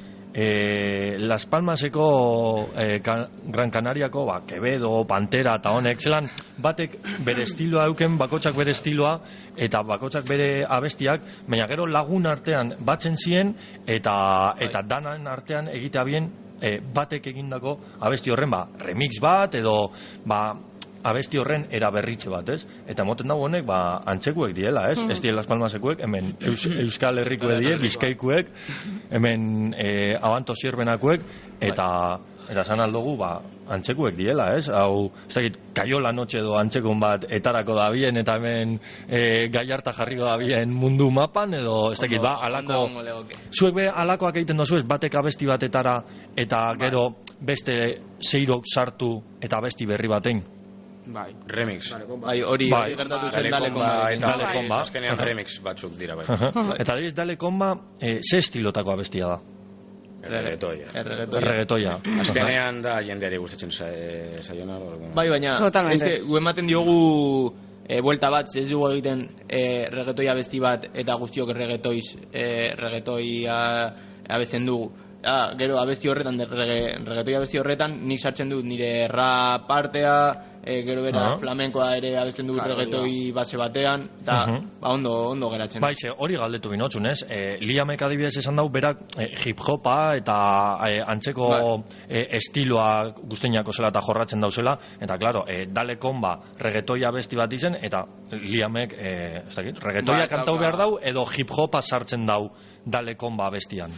e, Las Palmaseko e, Ka- Gran Canariako, ba, Quevedo, Pantera eta honek, zelan batek bere estiloa euken, bakotsak bere estiloa, eta bakotsak bere abestiak, baina gero lagun artean batzen zien, eta, eta danan artean egitea bien, e, batek egindako abesti horren, ba, remix bat, edo, ba, abesti horren eraberritze bat, ez? Eta moten dago honek, ba, antzekuek diela, ez? Ez die Las Palmasekuek, hemen Eus, Euskal Herrikoek die, Bizkaikuek, hemen e, Abanto Zierbenakuek, eta eta esan aldugu, ba, antzekuek diela, ez? Hau, ez dakit, Kaiola Noche edo antzekun bat etarako da bien, eta hemen e, Gallarta jarriko da bien mundu mapan, edo, ez dakit, ba, alako... Ondo legoke. Zuek be alakoak egiten dozu ez, batek abesti batetara, eta gero beste zeirok sartu eta abesti berri baten. Bai. Remix. Bai, hori Bai. hori gertatu zen Dalekomba Dalekomba. eta Dalekomba. azkenean Aha. remix batzuk dira bai. Eta adibidez, Dalekomba, e, ze estilotako abestia da? Erregetoia. Erregetoia. Erregetoia. Azkenean da jendeari gustatzen sa- saiona. orduan. Bai, baina, Totalmente. eske, gu ematen diogu e, buelta bat, ez dugu egiten e, regetoia besti bat, eta guztiok regetoiz, e, regetoia abesten dugu. Ah, gero abesti horretan, de, rege, regetoia abesti horretan, nik sartzen dut nire rap partea, e, gero bera Aha. flamenkoa ere abesten dut Claro, regetoi base batean, eta Mhm. ba, ondo, ondo geratzen. Bai, ze, hori galdetu binotzun, ez? E, Liamek adibidez esan dau, berak e, hip-hopa eta e, antzeko Bai. e, estiloa guztiinako zela eta jorratzen dauzela, eta, klaro, e, Dalekomba regetoia besti bat izen, eta Liamek, e, ez dakit, regetoia Bai, kantau dauka- behar dau, edo hip-hopa sartzen dau Dalekomba bestian.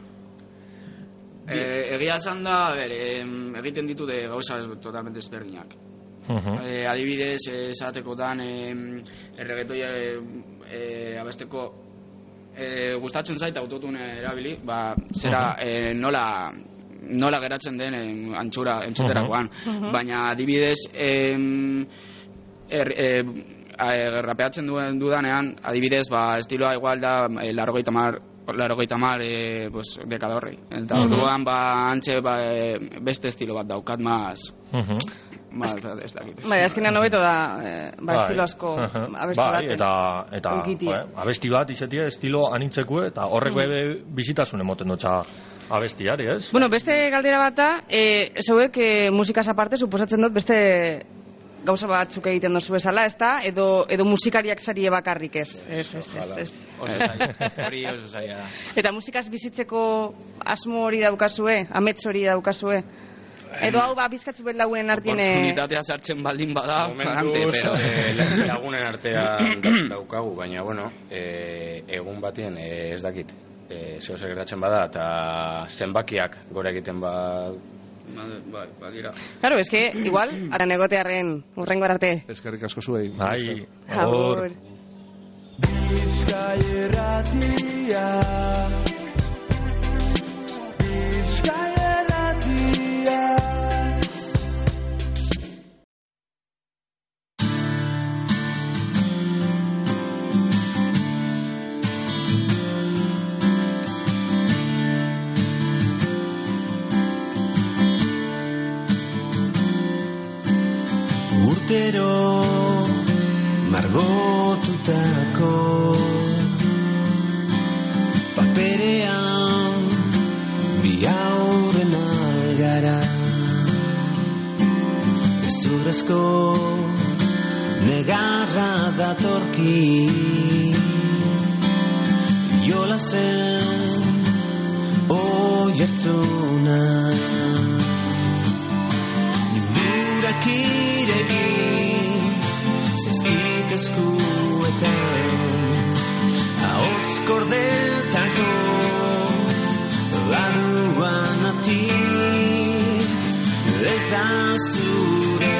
E, egia esan da, ber, em, egiten ditute gauza ez- totalmente ezberdinak. Mhm. E, adibidez, eh, esateko dan em, erregetoia e, e, abesteko e, gustatzen zait autotune erabili, ba, zera e, nola nola geratzen den em, antxura entzuterakoan. Baina adibidez em, er, e, a- rapeatzen duen dudanean, adibidez, ba, estiloa igual da e, largoita mar largoita mar e, pues, dekadorri. Eta Mhm. orduan ba, antxe ba, e, beste estilo bat daukat, maz, Mhm. maz ez dakit. Bai, azkenean hobeto da, eh, ba, Bai. estilo asko Aha. abesti bai, baten. eta, eta Eukitie. joe, abesti bat izetie estilo anitzekue, eta horrek Mm. bebe bizitasun emoten dutxa abestiari, ez? Bueno, beste galdera bat da, e, zeuek e, musikaz aparte, suposatzen dut beste gauza batzuk egiten dozu bezala, ez da? Edo, edo musikariak sarie bakarrik ez. Ez, ez, ez, ez. Oso zaila. Hori oso zaila da. Eta musikaz bizitzeko asmo hori daukazue, amets hori daukazue. Edo hau ba, bizkatzu bet lagunen artien... eh, Oportunitatea sartzen baldin bada, ante, Momentuz, pero... eh, lagunen artean da- daukagu, baina, bueno, eh, egun batien eh, ez dakit. Eh, zeo zer gertatzen bada, eta zenbakiak gora egiten ba... Bai, badira. Claro, es que igual, aran egotearren urrengo arte. Eskerrik asko zuei. Bai, Agur. hor, Bizkai irratia Bizkai irratia Urtero margotutako paperean bi aurren algara zurezko negarra datorki jola zen oihartzuna nindurak ireki zaizkit eskuetan ahots kordetako laduan atik ez da zure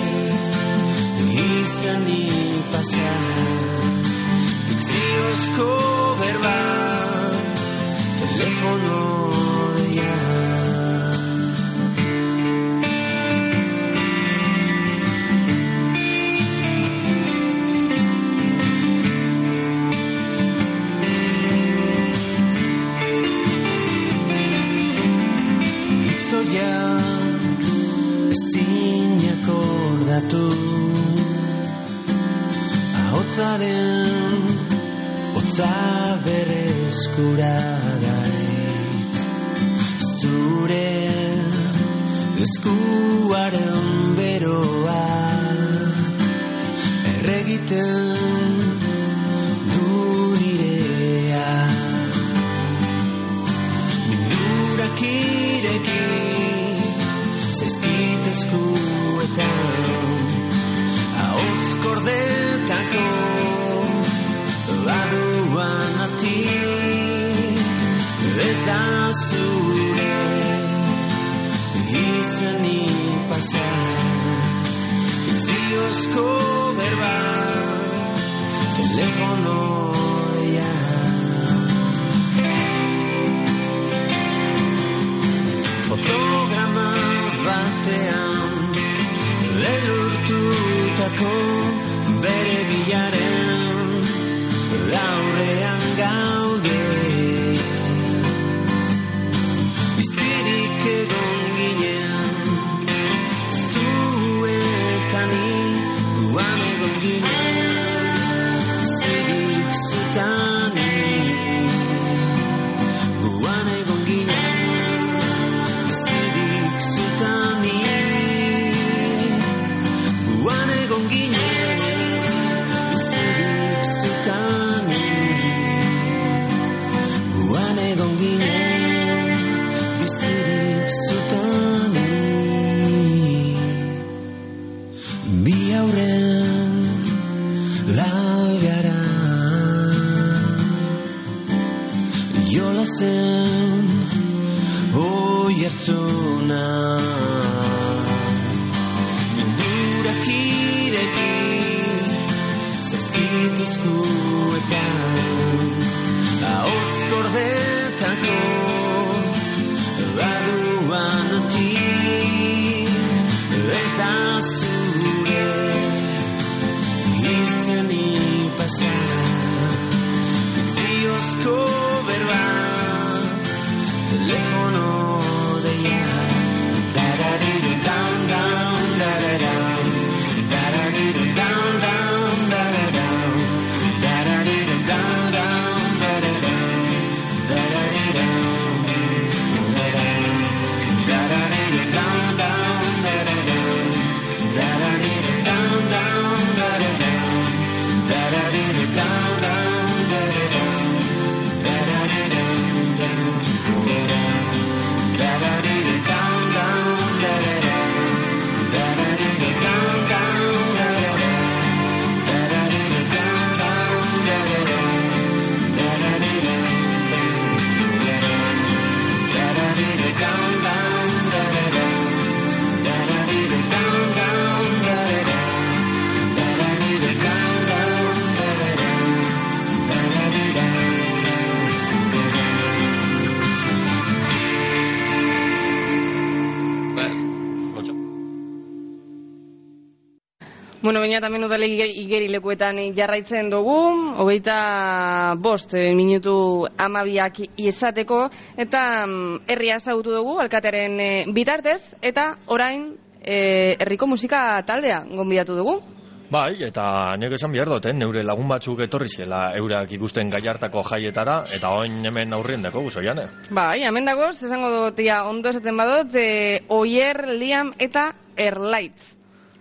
izanik pasa fikziozko berba telefono deia itzoiak ezinak ordatu ahotsaren hotza bereskura gaitz zure eskuaren beroa erregiten du nirea mindurak ireki zaizkit eskuetan ahots kordetako laduan atik ez da zure izanik pasa fikziozko berba telefono deia fotograma batean lehurtutako bere bilaren aurrean gaude bizirik egon ginen zuetani guan egon ginen bizirik zutani guan egon ginen bizirik zutani guan egon ginen bizirik zutani guan egon ginen bizirik zutani bi aurren lalgara jola zen oihartzuna mindurak ireki zaizkit eskuetan ahots kordetako laduan atik ez da zure izanik pasa fikziozko berba telefono deia darariru down down dararam darariru down down dararam darariru down down dararam darariru dararam darariru down down dararam darariru down down dararam darariru down down dararam darariru Bueno, baina tamen udale igerilekuetan jarraitzen dugu, hogeita bost minutu amabiak izateko, eta herria ezagutu dugu alkatearen bitartez, eta orain herriko musika taldea gonbidatu dugu. Bai, eta nik esan behar dut, eh? Neure lagun batzuk etorri zela eurak ikusten Gallartako jaietara, eta oin hemen aurrien dako guzoian, eh? Bai, hemen dagoz, esango dut, ja, ondo esaten badut, e, Oier, Liam eta Erlaitz.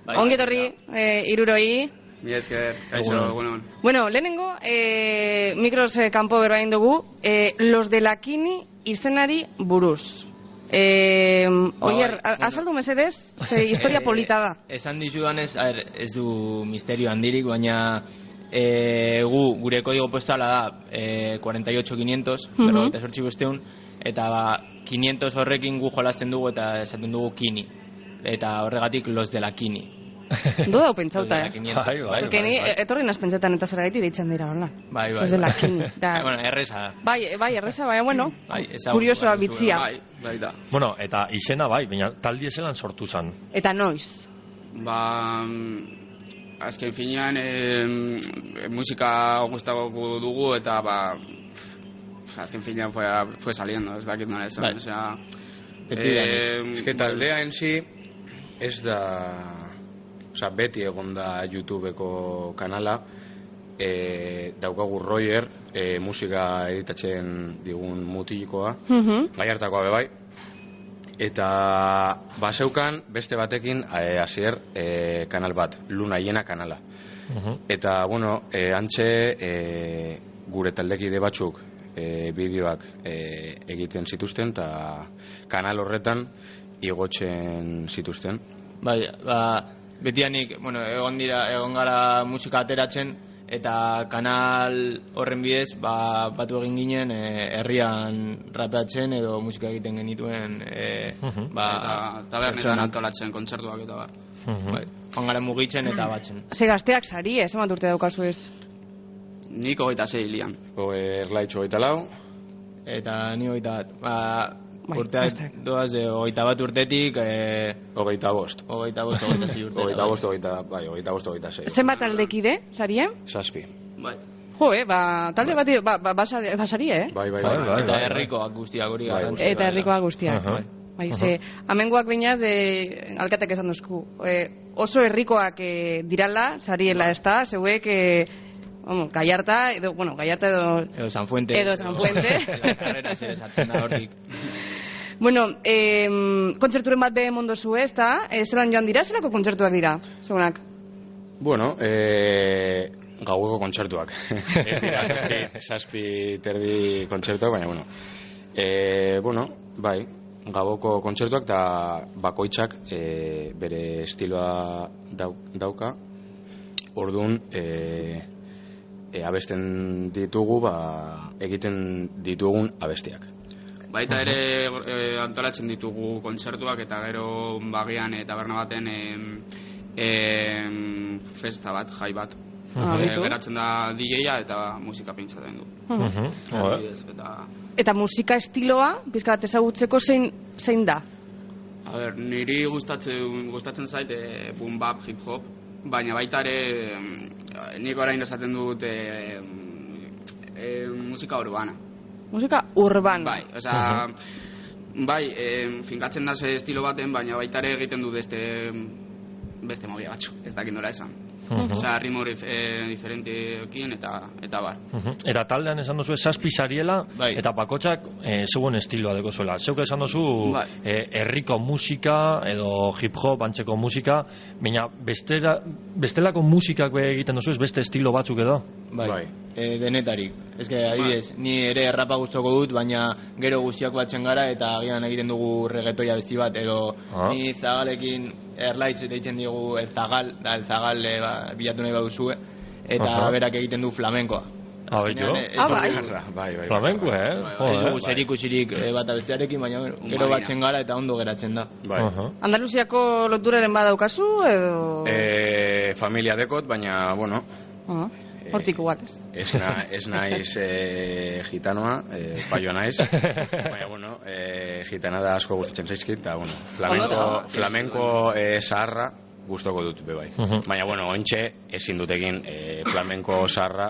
Ongi etorri, eh, iruroi. Mi esker, kaixo, egunon. Bueno, lehenengo, eh, mikros eh, kanpo berbain dugu, eh, Los de la Kini izenari buruz. Eh, Oier, azaldu mesedez, ze historia polita da. Esan dizudanez, a ver, ez du misterio handirik, baina e, gu, gure kodigo postala da e, cuarenta y ocho quinientos, uh-huh. berrogeita zortzi bosteun, eta ba, quinientos horrekin gu jolasten dugu eta esaten dugu kini. Eta horregatik Los de la Kini. Du dau pentsauta, eh? Bai, bai, Porque ni etorri naz pentsetan eta zera gaiti deitzen dira, hola. Bai, bai. Los de la Kini. Da. Bueno, erresa da. Bai, bai, erresa, bai, bueno. Bai, kuriosoa bitzia. Bai, bai da. Bueno, eta izena bai, baina taldi ezelan sortu zan. Eta noiz? Ba, azken finean e, musika gustatuko dugu eta ba azken finean fue, fue saliendo, ez dakit nola esan, bai. Osea, eh, es que taldea en sí ez da, osea, beti egon da YouTubeko kanala, e, daukagu Roger, e, musika editatzen digun mutilikoa, uh-huh. Gallartakoa bebai, eta baseukan beste batekin e, Asier e, kanal bat, Luna Hiena kanala. Uh-huh. Eta, bueno, e, antxe e, gure taldekide batzuk e, bideoak e, egiten zituzten, eta kanal horretan igotzen zituzten. Bai, ba, betianik, bueno, egon dira, egon gara musika ateratzen, eta kanal horren bidez, ba, batu egin ginen e, herrian rapeatzen edo musika egiten genituen, e, uh-huh. ba, eta tabernetan antolatzen kontzertuak eta bar. Uh-huh. Bai, joan gara mugitzen eta batzen. Ze gazteak sari, ez, eman urte daukazu ez? Nik hogeita zei lian. Erlaitxo hogeita lau. Eta ni hogeita bat. Ba, bai, urteak doaz de hogeita bat urtetik... E, hogeita bost. Hogeita bost, hogeita zei urte. Hogeita bost, hogeita, bai, hogeita bost, hogeita zei. Zenbat taldekide, sarien? Zazpi. Bai. Jo, eh, ba, talde bati, ba, ba, basari, eh? Bai, bai, bai. bai eta herrikoak guztiak hori. Bai, eta herrikoak guztiak. Uh-huh. Bai, ze, amengoak baina de alkatek esan duzku. E, oso herrikoak e, dirala, sariela, ez da, zeuek, e, bueno, Gallarta, edo, bueno, Gallarta edo... Edo San Fuente. Edo San Fuente. Karrera zer esatzen da hortik. Bueno, eh, kontzerturen bat behe mondozu, ez da? E, zelan joan dira, zelako kontzertuak dira, segunak? Bueno, eh... gaueko kontzertuak. Ez dira, zazpi, zazpi terdi kontzertuak, baina, bueno. E, bueno, bai, gaueko kontzertuak eta bakoitzak e, bere estiloa dau, dauka. Orduan, e, e, abesten ditugu, ba, egiten ditugun abestiak. Baita ere e, antolatzen ditugu kontzertuak eta gero bagian eta taberna baten e, e, festa bat, jai bat. Ah, e, geratzen da D J-a eta musika pintzaten du. Uh-huh. Uh-huh. Eta... eta musika estiloa, pizka bat ezagutzeko zein, zein da? A ber, niri gustatzen, gustatzen zait e, boom bap, hip hop, baina baita ere nik orain esaten dut e, e, musika urbana. Musika urbana. Bai, osea, uh-huh. bai, e, finkatzen da ze estilo baten, baina baita ere egiten du beste beste movia batzu, ez dakit nola esan. Uh-huh. Osea, ritmo e, diferenteekin eta eta bar. Uh-huh. Eta taldean esan duzu zazpi sariela, bai. Eta bakotxak e, zeuen estiloa deko zuela. Zeuk esan duzu bai. e, herriko musika edo hip hop antzeko musika, baina bestela, bestelako musikak be egiten duzu, ez beste estilo batzuk edo? Bai, bai. E, denetarik. Ez que, adibidez, ni ere errapa gustoko dut, baina gero guztiak batzen gara eta agian egiten dugu reggaetoia besti bat, edo ah. ni Zagalekin erlaitz deitzen digu el Zagal, da el Zagal e, ba, bilatu nahi baduzue, eta uh-huh. berak egiten du flamenkoa. Ah, bai, jo? Ah, bai. Bai, bai. Flamenko, eh? Bai, dugu zerikusirik bat abestearekin, baina gero batzen gara eta ondo geratzen da. Bai. Uh-huh. Andaluziako loturaren badaukazu, edo... E, familia dekot, baina, bueno... Uh-huh. Hortik igual ez. Ez, na, ez naiz e, gitanoa, e, paioa naiz, baina, bueno, e, gitana da asko gustatzen zaizkit, eta, bueno, flamenko, flamenko e, zaharra gustoko dut, bebai. Uh-huh. Baina, bueno, ointxe, ezin dutekin e, flamenko zaharra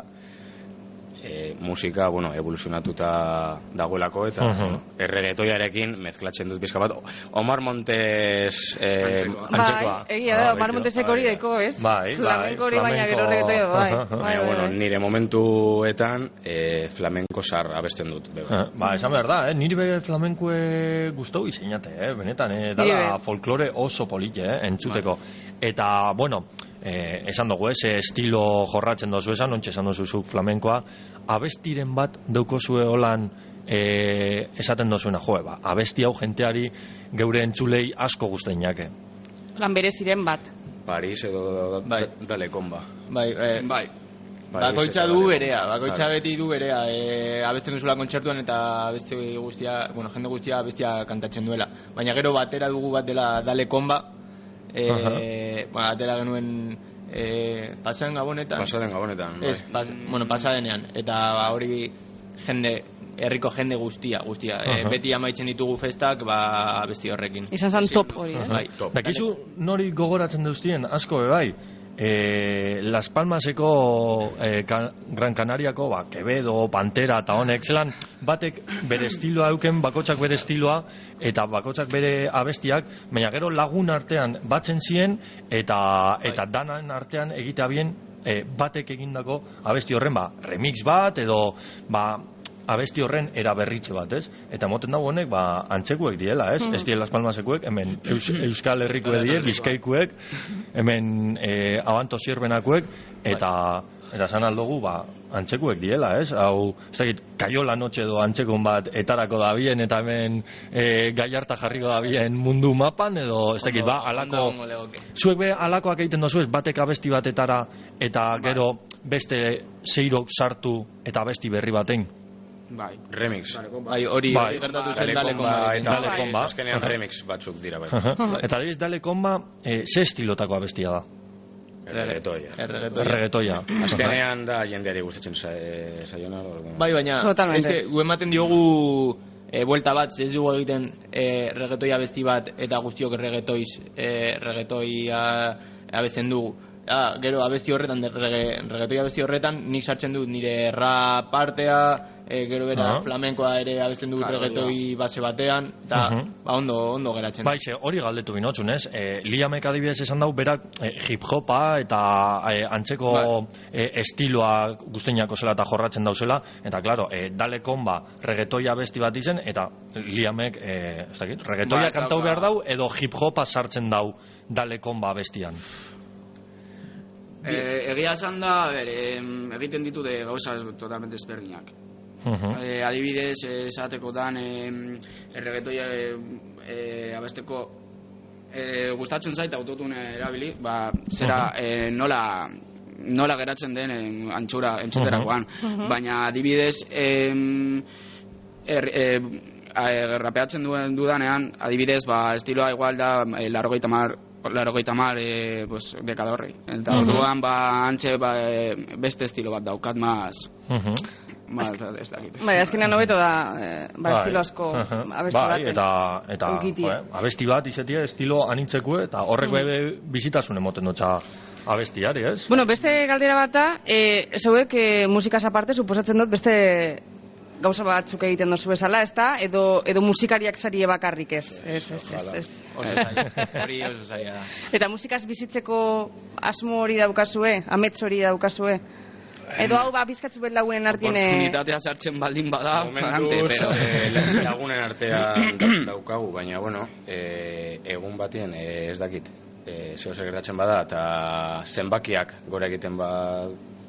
e, musika, bueno, evoluzionatuta dagoelako, eta uh-huh. erregetoiarekin mezklatzen dut bizka bat. Omar Montes e, antzekoa. Bai, egia da, Omar Montesek hori deko, ez? Bai, flamenko hori baina gero regetoia, bai. Uh-huh. bai, bai, bueno, bai. nire momentuetan e, flamenko zar abesten dut. Uh, ba, esan behar da, eh? Niri be flamenkoe gustau izeinate, eh? Benetan, eh? Dala folklore oso polite, eh? Entzuteko. eta, bueno, eh, esan dugu, ez, estilo jorratzen dozu esan, ontsa esan dozu zuk flamenkoa, abestiren bat daukozue holan eh, esaten dozuena, joe, ba, abesti hau jenteari geure entzulei asko guztainak. Lan bereziren bat. Paris edo Bai. Dalekomba. Bai, eh, Bai. bakoitza du berea, bakoitza Claro. beti du berea, e, abesten duzula kontzertuan eta abesti guztia, bueno, jende guztia abestia kantatzen duela. Baina gero batera dugu bat dela Dale Komba, e, bueno, atera genuen e, pasaren gabonetan. Pasaren gabonetan, bai. Ez, pas, bueno, pasadenean, eta ba, hori jende, herriko jende guztia, guztia. E, Aha. beti amaitzen ditugu festak, ba, abesti horrekin. Izan zan top hori, ez? Bai, Top. Dakizu nori gogoratzen duztien, asko be bai, e, Las Palmaseko e, Ka- Gran Canariako, ba, Quevedo, Pantera eta honek, zelan batek bere estiloa euken, bakotsak bere estiloa, eta bakotsak bere abestiak, baina gero lagun artean batzen ziren, eta, eta danan artean egitea bien, e, batek egindako abesti horren, ba, remix bat, edo, ba, abesti horren eraberritze bat, ez? Eta moten dago honek, ba, antzekuek diela, ez? Mhm. Ez die Las Palmasekuek, hemen Eus, Euskal Herrikoek die, Bizkaikuek, hemen e, Abanto Zierbenakuek, eta eta zan aldugu, ba, antzekuek diela, ez? Hau, ez dakit, Kaiola Notxe edo antzekun bat etarako da bien, eta hemen e, Gallarta jarriko da bien mundu mapan, edo, ez dakit, ba, alako... Ondo legoke. Zuek be alakoak egiten dozu ez, batek abesti batetara, eta gero beste zeirok sartu eta abesti berri baten. Bai. Remix. Bai, hori Bai. hori gertatu zen Dale Dale Komba Komba. eta Dale Komba. azkenean remix batzuk dira bai. Eta adibidez, Dale Komba, e, ze estilotako abestia da? Erregetoia. Erregetoia. Erregetoia. Azkenean da jendeari gustatzen za- zaiona. orduan. Bai, baina, Totalmente. eske, gu ematen diogu e, buelta bat, ez dugu egiten e, regetoia abesti bat, eta guztiok regetoiz, e, regetoia abesten dugu. Ah, gero abesti horretan, de, rege, regetoia abesti horretan, nik sartzen dut nire rap partea, e, gero bera Aha. flamenkoa ere abesten dut Claro, regetoi base batean, eta Mhm. ba, ondo, ondo geratzen. Bai, ze, hori galdetu binotzun, ez? E, Liamek adibidez esan dau, berak e, hip-hopa eta e, antzeko e, estiloa guztiinako zela eta jorratzen dauzela, eta klaro, e, Dale Komba regetoia abesti bat izen, eta Liamek, e, ez dakit, regetoia Bai, kantau dauka. behar dau, edo hip-hopa sartzen dau Dale Komba abestian. Eh, egia esan da, ber, em, egiten ditu de gauza ez- totalmente ezberdinak. Mhm. Eh, adibidez, eh, esateko dan eh, erregetoia eh, eh, abesteko eh, gustatzen zait autotune erabili, ba, zera eh, nola nola geratzen den eh, antxura entzuterakoan. Mhm. Baina adibidez em, er, eh, eh, rapeatzen duen dudanean, adibidez, ba, estiloa igual da eh, largoita mar largoita mar eh, pues, bekadorri. Eta Mhm. orduan ba, antxe ba, eh, beste estilo bat daukat maz, Mhm. maz ez dakit. Bai, azkenean hobeto da, eh, ba, Bai. estilo asko Aha. abesti bai, baten. eta, eta Eukitie. joe, abesti bat izetie estilo anitzekue, eta horrek Mm. bebe bizitasun emoten dutza abestiari, ez? Bueno, beste galdera bat da, e, zeuek e, musikaz aparte, suposatzen dut beste gauza batzuk egiten dozu bezala, ez da? Edo, edo musikariak sarie bakarrik ez. Ez, ez, ez, ez. Oso zaila. Hori oso zaila da. Eta musikaz bizitzeko asmo hori daukazue, amets hori daukazue? Edo hau ba, bizkatzu bet lagunen artien... eh, Oportunitatea sartzen baldin bada, ante, Momentuz, pero... eh, lagunen artean da- daukagu, baina, bueno, eh, egun batien eh, ez dakit, eh, zeo zer gertatzen bada, eta zenbakiak gora egiten ba...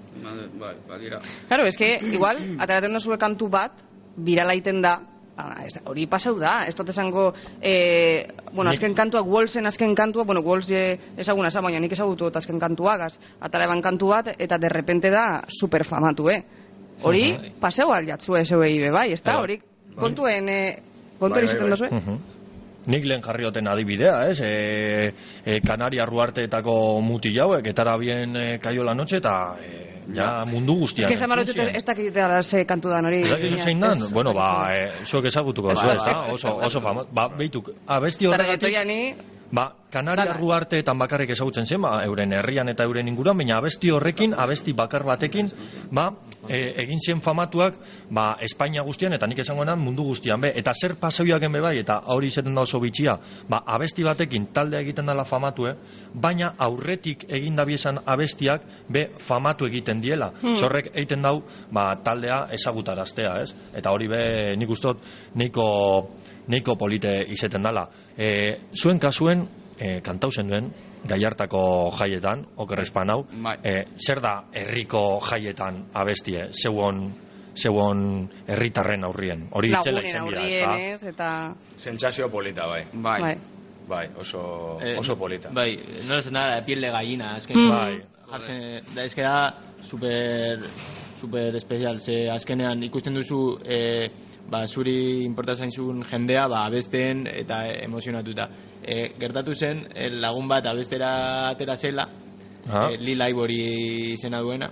Bai, badira. Claro, es que igual, ateraten dozue kantu bat, birala iten da, ah, ez da, hori pasau da, ez dut esango, eh, bueno, Nik- azken kantua, Wallsen azken kantua, bueno, Walls eh, ezaguna za, baina nik ezagutu dut azken kantuagaz, atara eban kantu bat, eta de repente da superfamatu, eh? Hori, Bai. paseu aldatzue zeuei be, bai, ez da, Bai. hori, kontuen, eh, kontuen Bai, izaten bai, dozue? Mhm. Nik lehen jarri oten adibidea, ez? E, e, Kanaria ruarteetako muti jauek, etara bien e, kaiola notxe, eta e, ja mundu Ez guztian. que esan barotut entzun zien. ez dakitea ze kantu dan hori. Ez dakizu zein dan? Ez- Bueno, ba, e, zuek ezagutuko Ba, zu, ez da? ba, Oso, oso fama. Ba, beituk, abesti Eta horregatik, reggaetoia ni, ba, Kanaria Dana. ruarteetan bakarrik ezagutzen zen, ba, euren herrian eta euren inguruan, baina abesti horrekin, abesti bakar batekin, ba, e, egin zien famatuak, ba, Espainia guztian, eta nik esangoenan mundu guztian, be, eta zer pasoiak be bai, eta hori izaten da oso bitxia, ba, abesti batekin taldea egiten dela famatue, baina aurretik egin da biesan abestiak, be, famatu egiten diela. Hmm. Zorrek egiten dau, ba, taldea ezagutaraztea, ez? Eta hori be, nik ustot, niko, niko polite izeten dala. E, zuen kasuen, e, kantau duen Gallartako jaietan, oker espanau, e, zer da herriko jaietan abestie, zeuon zeuon herritarren aurrien. Hori itzela izan dira, ez da? Eta... Sentsazio polita, bai. Bai. Bai. Bai, oso, oso polita. Bai, no es nada de piel de gallina, azken Mm. bai. Jartzen, da eske da super super especial, ze azkenean ikusten duzu eh ba zuri inporta zainzun jendea ba abesteen eta emozionatuta. E, gertatu zen eh, lagun bat abestera atera zela, eh, Lil Ivory izena duena.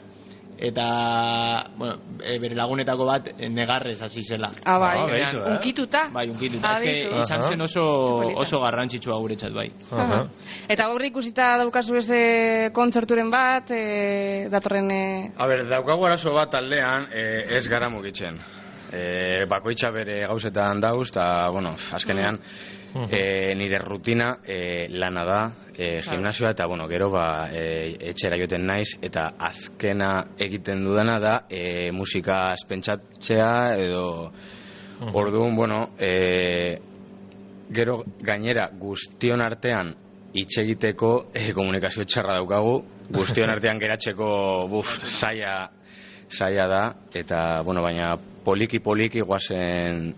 Eta, bueno, e, bere lagunetako bat e, negarrez hasi zela. Ah, bai, Ah, beitu, eh? unkituta. Bai, unkituta. Ez Abitu. que izan zen oso, oso garrantzitsua guretzat, bai. Aha. Eta gaur ikusita daukazu eze kontzerturen bat, e, datorren... E... A ber, daukagu arazo bat taldean, e, ez gara mugitzen. E, bakoitza bere gauzetan dauz, eta, bueno, azkenean, e, nire rutina e, lana da, e, gimnasioa, eta, bueno, gero, ba, e, etxera joten naiz, eta azkena egiten dudana da, e, musika espentsatzea, edo, orduan, bueno, e, gero, gainera, guztion artean, hitz egiteko e, komunikazio txarra daukagu, guztion artean geratzeko, buf, zaila, zaila da, eta, bueno, baina poliki-poliki guazen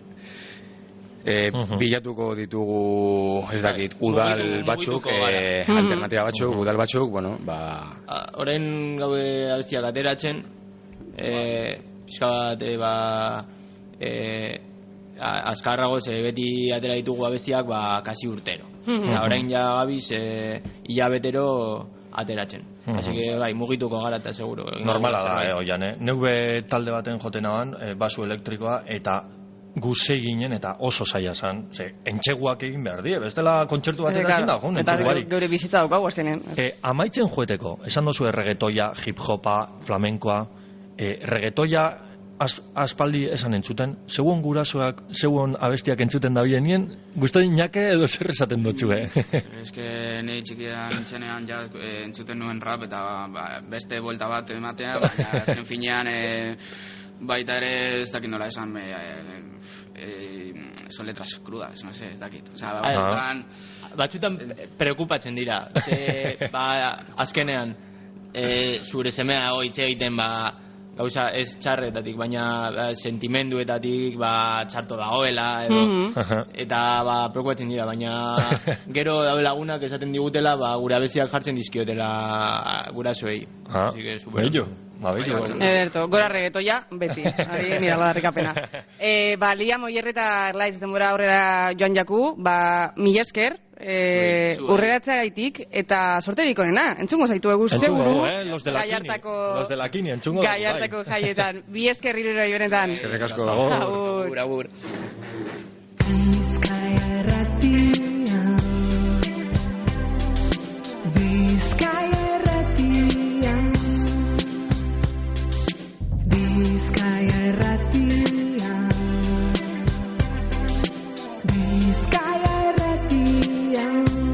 e, bilatuko ditugu, ez dakit, udal Mugitu- batzuk, mugituko gara. e, Mhm. alternatiba batzuk, udal batzuk, bueno, ba... A- Orain gaude abestiak ateratzen, e, pixka bat, e, ba, e, a- azkarrago, ze beti atera ditugu abestiak, ba, kasi urtero. Mhm. Eta orain ja gabiz, e, hilabetero ateratzen. Mhm. Así que, bai, mugituko gara eta seguro. egingo Normala dugu da, zerbait. eh, oian, eh? Neube talde baten joten aban, eh, basu elektrikoa, eta guzei ginen, eta oso zaila zan, ze, entxeguak egin behar die, bestela kontzertu bat eta zin da, joan, Eta entxeguari. geure bizitza daukagu azkenen. E, amaitzen joeteko, esan dozu erregetoia, hip-hopa, flamenkoa, e, regetoia az, aspaldi esan entzuten, zeuon gurasoak, zeuon abestiak entzuten da bienien, guztoi inake edo zer esaten dutxu, eh? Ez que nahi txikian nintzenean ja eh, entzuten nuen rap eta ba, beste buelta bat ematea, baina azken finean e, baita ere ez dakit nola esan e, e, son letras crudas, no sé, ez dakit. O sea, batzutan Batzutan preokupatzen dira. Ze, ba, azkenean, e, zure semea hitz egiten, ba, gauza ez txarretatik, baina ba, sentimenduetatik, ba, txarto dagoela, edo, Mhm. eta, ba, preokupatzen dira, baina gero daude lagunak esaten digutela, ba, gure abestiak jartzen dizkiotela gurasoei. Ah, Así que, super. bello, ba, bello. Ederto, gora regetoia, beti, ari nira badarrikapena. E, ba, Lia Moierre eta Erlaiz denbora aurrera joan jaku, ba, mila esker, e, urreratzea gaitik, eta sorterik onena, entzungo zaitu egu Entzungo, seguru, eh, los de la Kini, Gallartako, los de la Kini, entzungo. bai. Gallartako jaietan, bi esker iruroi benetan. Eskerrik asko. Agur. Agur. Bizkaia erratia Bizkaia erratia Bizkaia erratia Bizkaia erratia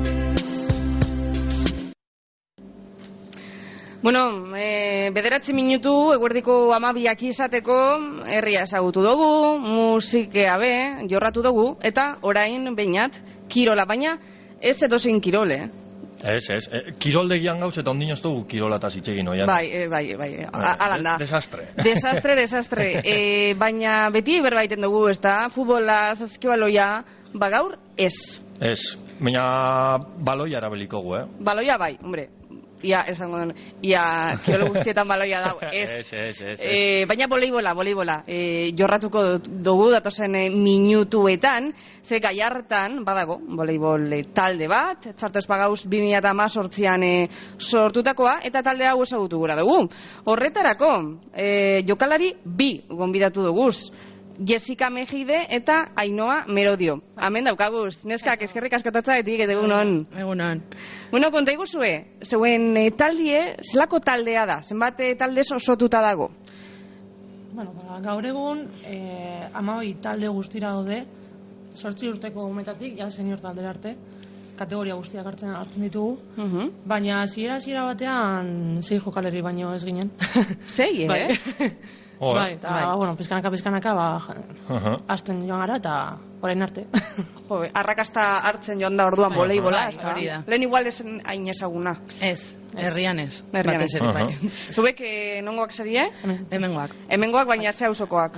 Bueno, e, bederatzi minutu, eguerdiko amabiak izateko, herria ezagutu dugu, musikea be, jorratu dugu, eta orain behinat, kirola, baina ez edozein kirole. Ez, ez, eh, kiroldegian gauz eta ondino ez dugu kirolataz hitz egin, oian. Bai, e, bai, bai, a- alan da. Desastre. Desastre, desastre. E, baina beti berbaiten dugu, ez da, futbola, zazkibaloia, ba gaur, ez. Ez, baina baloia erabiliko gu, eh? Baloia bai, hombre, ia, esango den, ia, kirolo guztietan baloia dau, ez. Ez, ez, ez. E, baina voleibola, voleibola, e, jorratuko dugu datozen e, minutuetan, ze Gallartan badago voleibol e, talde bat, txarto espagauz bi mila hemezortzian e, sortutakoa, eta talde hau ezagutu gura dugu. Horretarako, e, jokalari bi gonbidatu duguz, Jessica Mejide eta Ainhoa Merodio. Hemen daukaguz, neskak eskerrik askotatzaetik eta egunon. Egunon. Bueno, konta iguzue, zeuen e, taldie, zelako taldea da? Zenbat e, talde osotuta dago? Bueno, ba, gaur egun eh, amabi talde guztira daude, sortzi urteko umetatik, ja senior taldera arte, kategoria guztiak hartzen hartzen ditugu, Uh-huh. baina hasiera hasiera batean sei jokaleri baino ez ginen. Sei, eh? Bai. Oh, bai, eta, bai. bueno, pizkanaka, pizkanaka, ba, Aha. azten joan gara, eta orain arte. Jo, arrakasta hartzen joan da orduan voleibola, Bai, ezta? hori da. Lehen igual esen hain ezaguna. Ez, herrian ez. Herrian Batez ez. ere, bai. Zubek eh, nongoak zerie? Hemengoak. Hemengoak, baina ze auzokoak.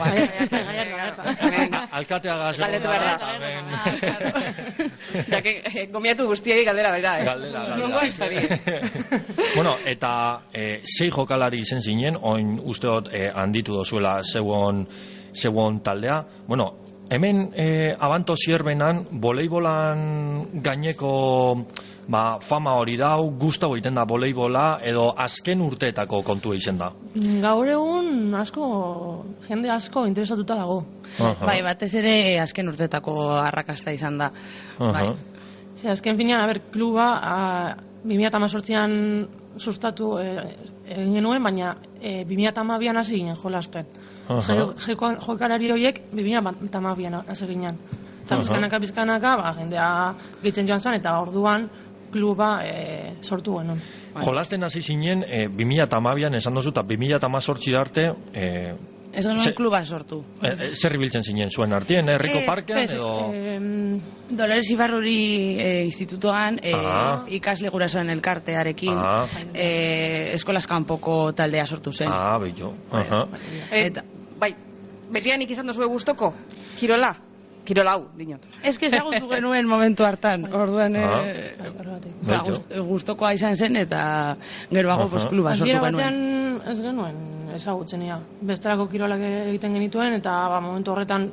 Gaiartakoak. Alkateaga Galdetu behar da. Ja, que, eh, gomiatu guztiei galdera bera, eh? Galdera, galdera. Nongoak zerie. Bueno, eta eh, sei jokalari izen zinen, oin usteot eh, handitu dozuela zeuon, zeuon taldea. Bueno, hemen eh, abanto zierbenan, voleibolan gaineko ba, fama hori dau, gustau egiten da voleibola, edo azken urteetako kontua izen da. Gaur egun asko, jende asko interesatuta dago. Aha. Bai, batez ere azken urtetako arrakasta izan da. Bai. Ze, azken finean, a ber, kluba, bi mila hemezortzian sustatu e, egin genuen, baina e, bi mila hamabian hasi ginen jolasten. Aha. Jeko- Jokalari horiek bi mila hamabian hasi ginen. Eta Aha. bizkanaka, bizkanaka, ba, jendea gehitzen joan zen, eta orduan kluba e, sortu genuen. Jolasten hasi zinen, e, bi mila hamabian esan dozu, eta bi mila hemezortzi arte, e, Ez genuen Ze- kluba sortu. e, e, zer ibiltzen zinen zuen artien, herriko Ez, parkean, ez, edo... Dolores Ibarruri e, institutoan e, Ah. ikasle gurasoen elkartearekin Ah. e, eskolaz kanpoko taldea sortu zen. Ah, bello. Aha. Eh, Eta- bai, betianik izan dozue gustoko? Kirola? Kirola hau, dinot. Ez que ezagutu genuen momentu hartan, orduan Ah. e, ba, Bello. gust, gustokoa izan zen eta geroago Aha. pues, kluba sortu Hasiera genuen. batean ez genuen ezagutzen ia. Bestelako kirolak egiten genituen, eta ba, momentu horretan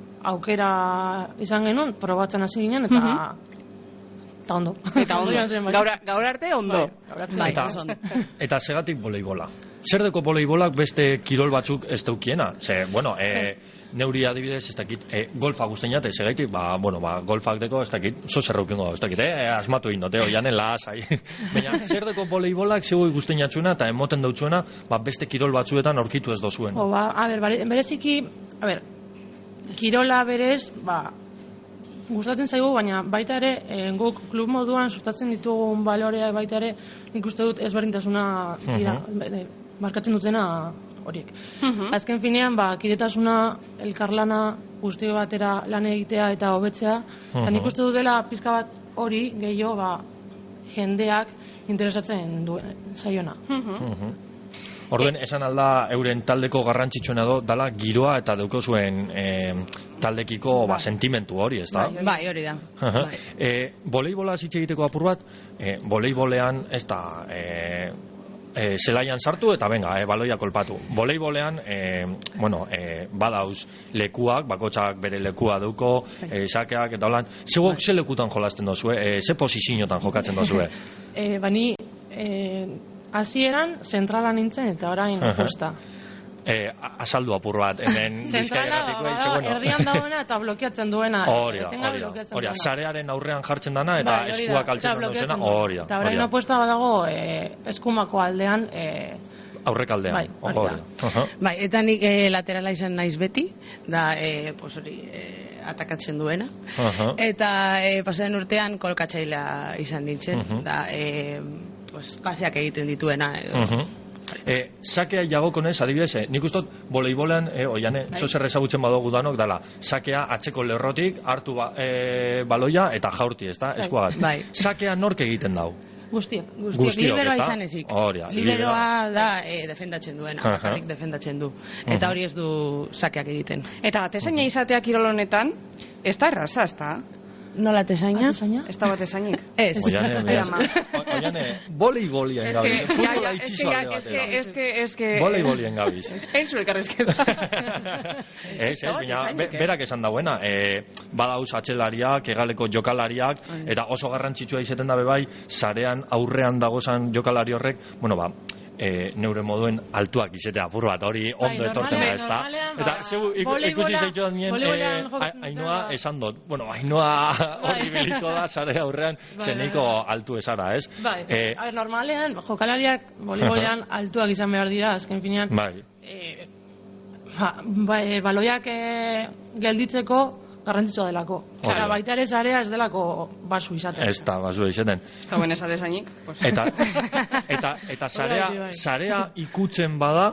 aukera izan genuen, probatzen hasi ginen, eta Mhm. eta ondo. Eta ondo. joan zen, bai. Gaur, gaur arte ondo. Bai, Eta, oso ondo. eta segatik voleibola. Zer deko voleibolak beste kirol batzuk ez daukiena? Ze, bueno, e, neuri adibidez, ez dakit, e, golfa guztien jate, segaitik, ba, bueno, ba, golfak deko, ez dakit, zo zerraukengo, ez dakit, eh, asmatu egin dote, oianen lasai. Baina, zer deko voleibolak zeu guztien jatzuena, eta emoten dautzuena, ba, beste kirol batzuetan aurkitu ez dozuen. Jo, ba, a ber, bare- bereziki, a ber, kirola berez, ba, gustatzen zaigu, baina baita ere, e, guk klub moduan sustatzen ditugun balorea baita ere, nik uste dut ezberdintasuna dira, uh markatzen dutena horiek. Mhm. Azken finean, ba, kidetasuna, elkarlana, guzti batera lan egitea eta hobetzea, eta nik Mhm. uste dut dela pizka bat hori, gehiago, ba, jendeak interesatzen du zaiona. Mhm. Orduen, esan alda euren taldeko garrantzitsuena do, dala giroa eta dauko zuen e, taldekiko ba, sentimentu hori, ez da? Bai, hori da. Aha. Bai. E, voleibola hitz egiteko apur bat, e, voleibolean ez da e, e, zelaian sartu eta venga, e, baloia kolpatu. Voleibolean, e, bueno, e, badauz lekuak, bakotxak bere lekua dauko, e, sakeak eta holan. Zegok ze lekutan jolasten dozue, e, ze posiziotan jokatzen dozue? E, bani, e, hasieran zentrala nintzen eta orain Aha. posta. E, azaldu apur bat, hemen Zentrala, Bizkaiarratikoa, bada, ze, bueno. erdian dagoena eta blokeatzen duena. Hori da, etengabe hori da, blokeatzen hori da, duena. sarearen aurrean jartzen dana eta Bai, hori da, eskuak eta altzen blokeatzen duzena, duena. hori da. Eta hori orain da. apuesta badago e, eskumako aldean, e, Aurrekaldean, Bai, hori hori da. da. Aha. Bai, eta nik eh, laterala izan naiz beti, da, eh, pues hori, eh, atakatzen duena. Aha. Eta eh, pasaren urtean kolkatzailea izan nintzen, Mhm. da, eh, pues, paseak egiten dituena. Edo. Mhm. E, sakea jagokonez, adibidez, eh, nik ustot voleibolean, eh, oiane, Bai. zo zer ezagutzen badogu danok, dala, sakea atzeko lerrotik, hartu ba, e, baloia eta jaurti, ez da, Bai. eskuagat. Bai. Sakea nork egiten dau? guztiak. Guztiak, Guztiok, liberoa ezta? izan ezik. Hori da, Liberoa da eh, defendatzen duena, Aha. bakarrik defendatzen du. Eta Mhm. hori ez du sakeak egiten. Eta batesaina izatea kirol honetan, ez da erraza, ez da? Nola tesaina? Ez da batesainik. Ez. Oiane, Ai, ama. o- oiane, voleibolien Es gabiz. que, ja, ja, Futbola es que, itxizu ja, alde es que, batera. es que, es que... Voleibolien gabiz. Enzu elkarrezketa. Ez, ez, Ez baina da, be- ez da, berak esan dauena, e, badauz atxelariak, egaleko jokalariak, Bai. eta oso garrantzitsua izaten dabe bai, sarean aurrean dagozan jokalari horrek, bueno ba, e, neure moduen altuak izatea apur bat, hori ondo Bai, etortzen da, normalean- ez da? normalean, Eta ba, zeu iku- voleibola- ikusi zaitu da nien, voleibolan e, jokatzen Ainoa dutela. esan dut, bueno, Ainoa hori biliko da, sare aurrean, Bai, zeniko bai, altu esara, ez? Bai, E, a ber, normalean, jokalariak voleibolean altuak izan behar dira, azken finean, bai, e, ba, ba, e, baloiak e, gelditzeko garrantzitsua delako. Hori Eta da. baita ere sarea ez delako basu izaten. ez da, bazua izaten. Ez da buen esatezainik. Pues. Eta, eta, eta sarea, Hori bai. sarea ikutzen bada,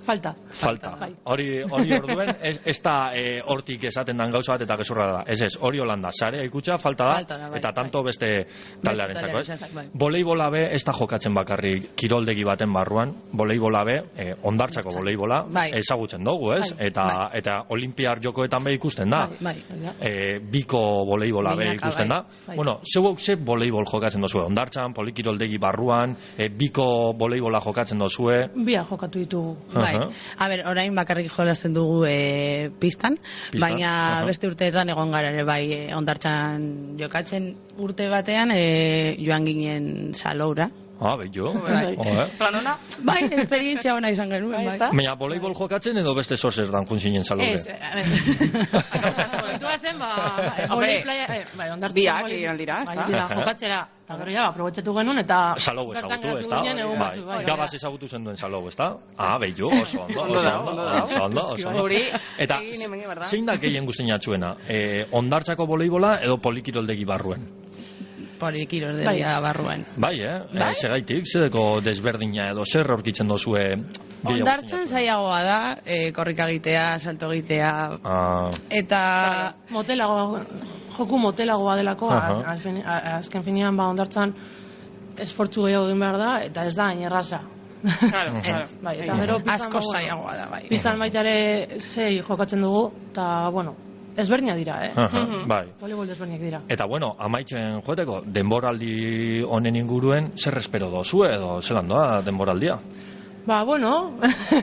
Falta. Falta. Bai. Hori hori orduen ez, ez da eh, hortik esaten dan gauza bat eta gezurra da. Ez ez, hori holanda, sarea ikutsa falta da, Falta da, bai, eta tanto beste taldearentzako, ez? taldearentzako, bai. Voleibola be ez da jokatzen bakarrik kiroldegi baten barruan, voleibola be eh, hondartzako voleibola Bai. ezagutzen dugu, ez? Bai, Eta bai. eta olimpiar jokoetan be ikusten da. Bai, bai, hori da. Eh, biko voleibola be Binaka, ikusten bai, da. bai. Bueno, zeuok ze voleibol jokatzen dozue? Hondartzan, polikiroldegi barruan, eh, biko voleibola jokatzen dozue. Bia jokatu ditugu. Bai. Aha. A ber, orain bakarrik jolasten dugu e, pistan, Pistan, baina aha. beste urteetan egon gara ere bai e, hondartzan jokatzen urte batean e, joan ginen Saloura. Ah, behitu. Bai. Planona? Bai, esperientzia ona izan genuen, Bai, bai. ezta? Baina voleibol jokatzen edo beste sortzez dan juntzinen salore? Ez, a ber. Kontua zen, ba, volei playa, eh, bai, hondartzen Biak volei- egon dira, ezta? Bai, dira, jokatzera. Eta gero ja, aprobetxatu genuen eta... Salou bertan ezagutu, geratu ezta? ginen egun Bai, batzuk, bai, gabaz bai. ezagutu zen duen salou, ezta? Ah, behitu, oso ondo, Ondo oso dago, ondo, ondo dago. oso ondo, oso ondo. Hori, Eta egin hemen, berda? zein da gehien guztiatxuena? Eh, hondartzako voleibola edo polikiroldegi barruen? Polikiroldegia barruan. Bai, eh? Bai? Eh, segaitik, zedeko desberdina edo zer aurkitzen dozue gehiago Hondartzan zailagoa da, e, korrika egitea, salto egitea, Ah, eta... Motelago, joku motelagoa delako, Aha. a- alfen- a- azken finean ba hondartzan esfortzu gehiago egin behar da, eta ez da hain erraza. Claro, Mhm. claro. Bai, eta gero pistan, Asko ba, bueno, zailagoa da, bai. pistan baita ere sei jokatzen dugu, eta, bueno, ezberdinak dira, eh? aha, Mhm. bai. Voleibol desberdinak dira. Eta bueno, amaitzen joateko, denboraldi honen inguruen zer espero dozu edo zelan doa denboraldia? Ba, bueno,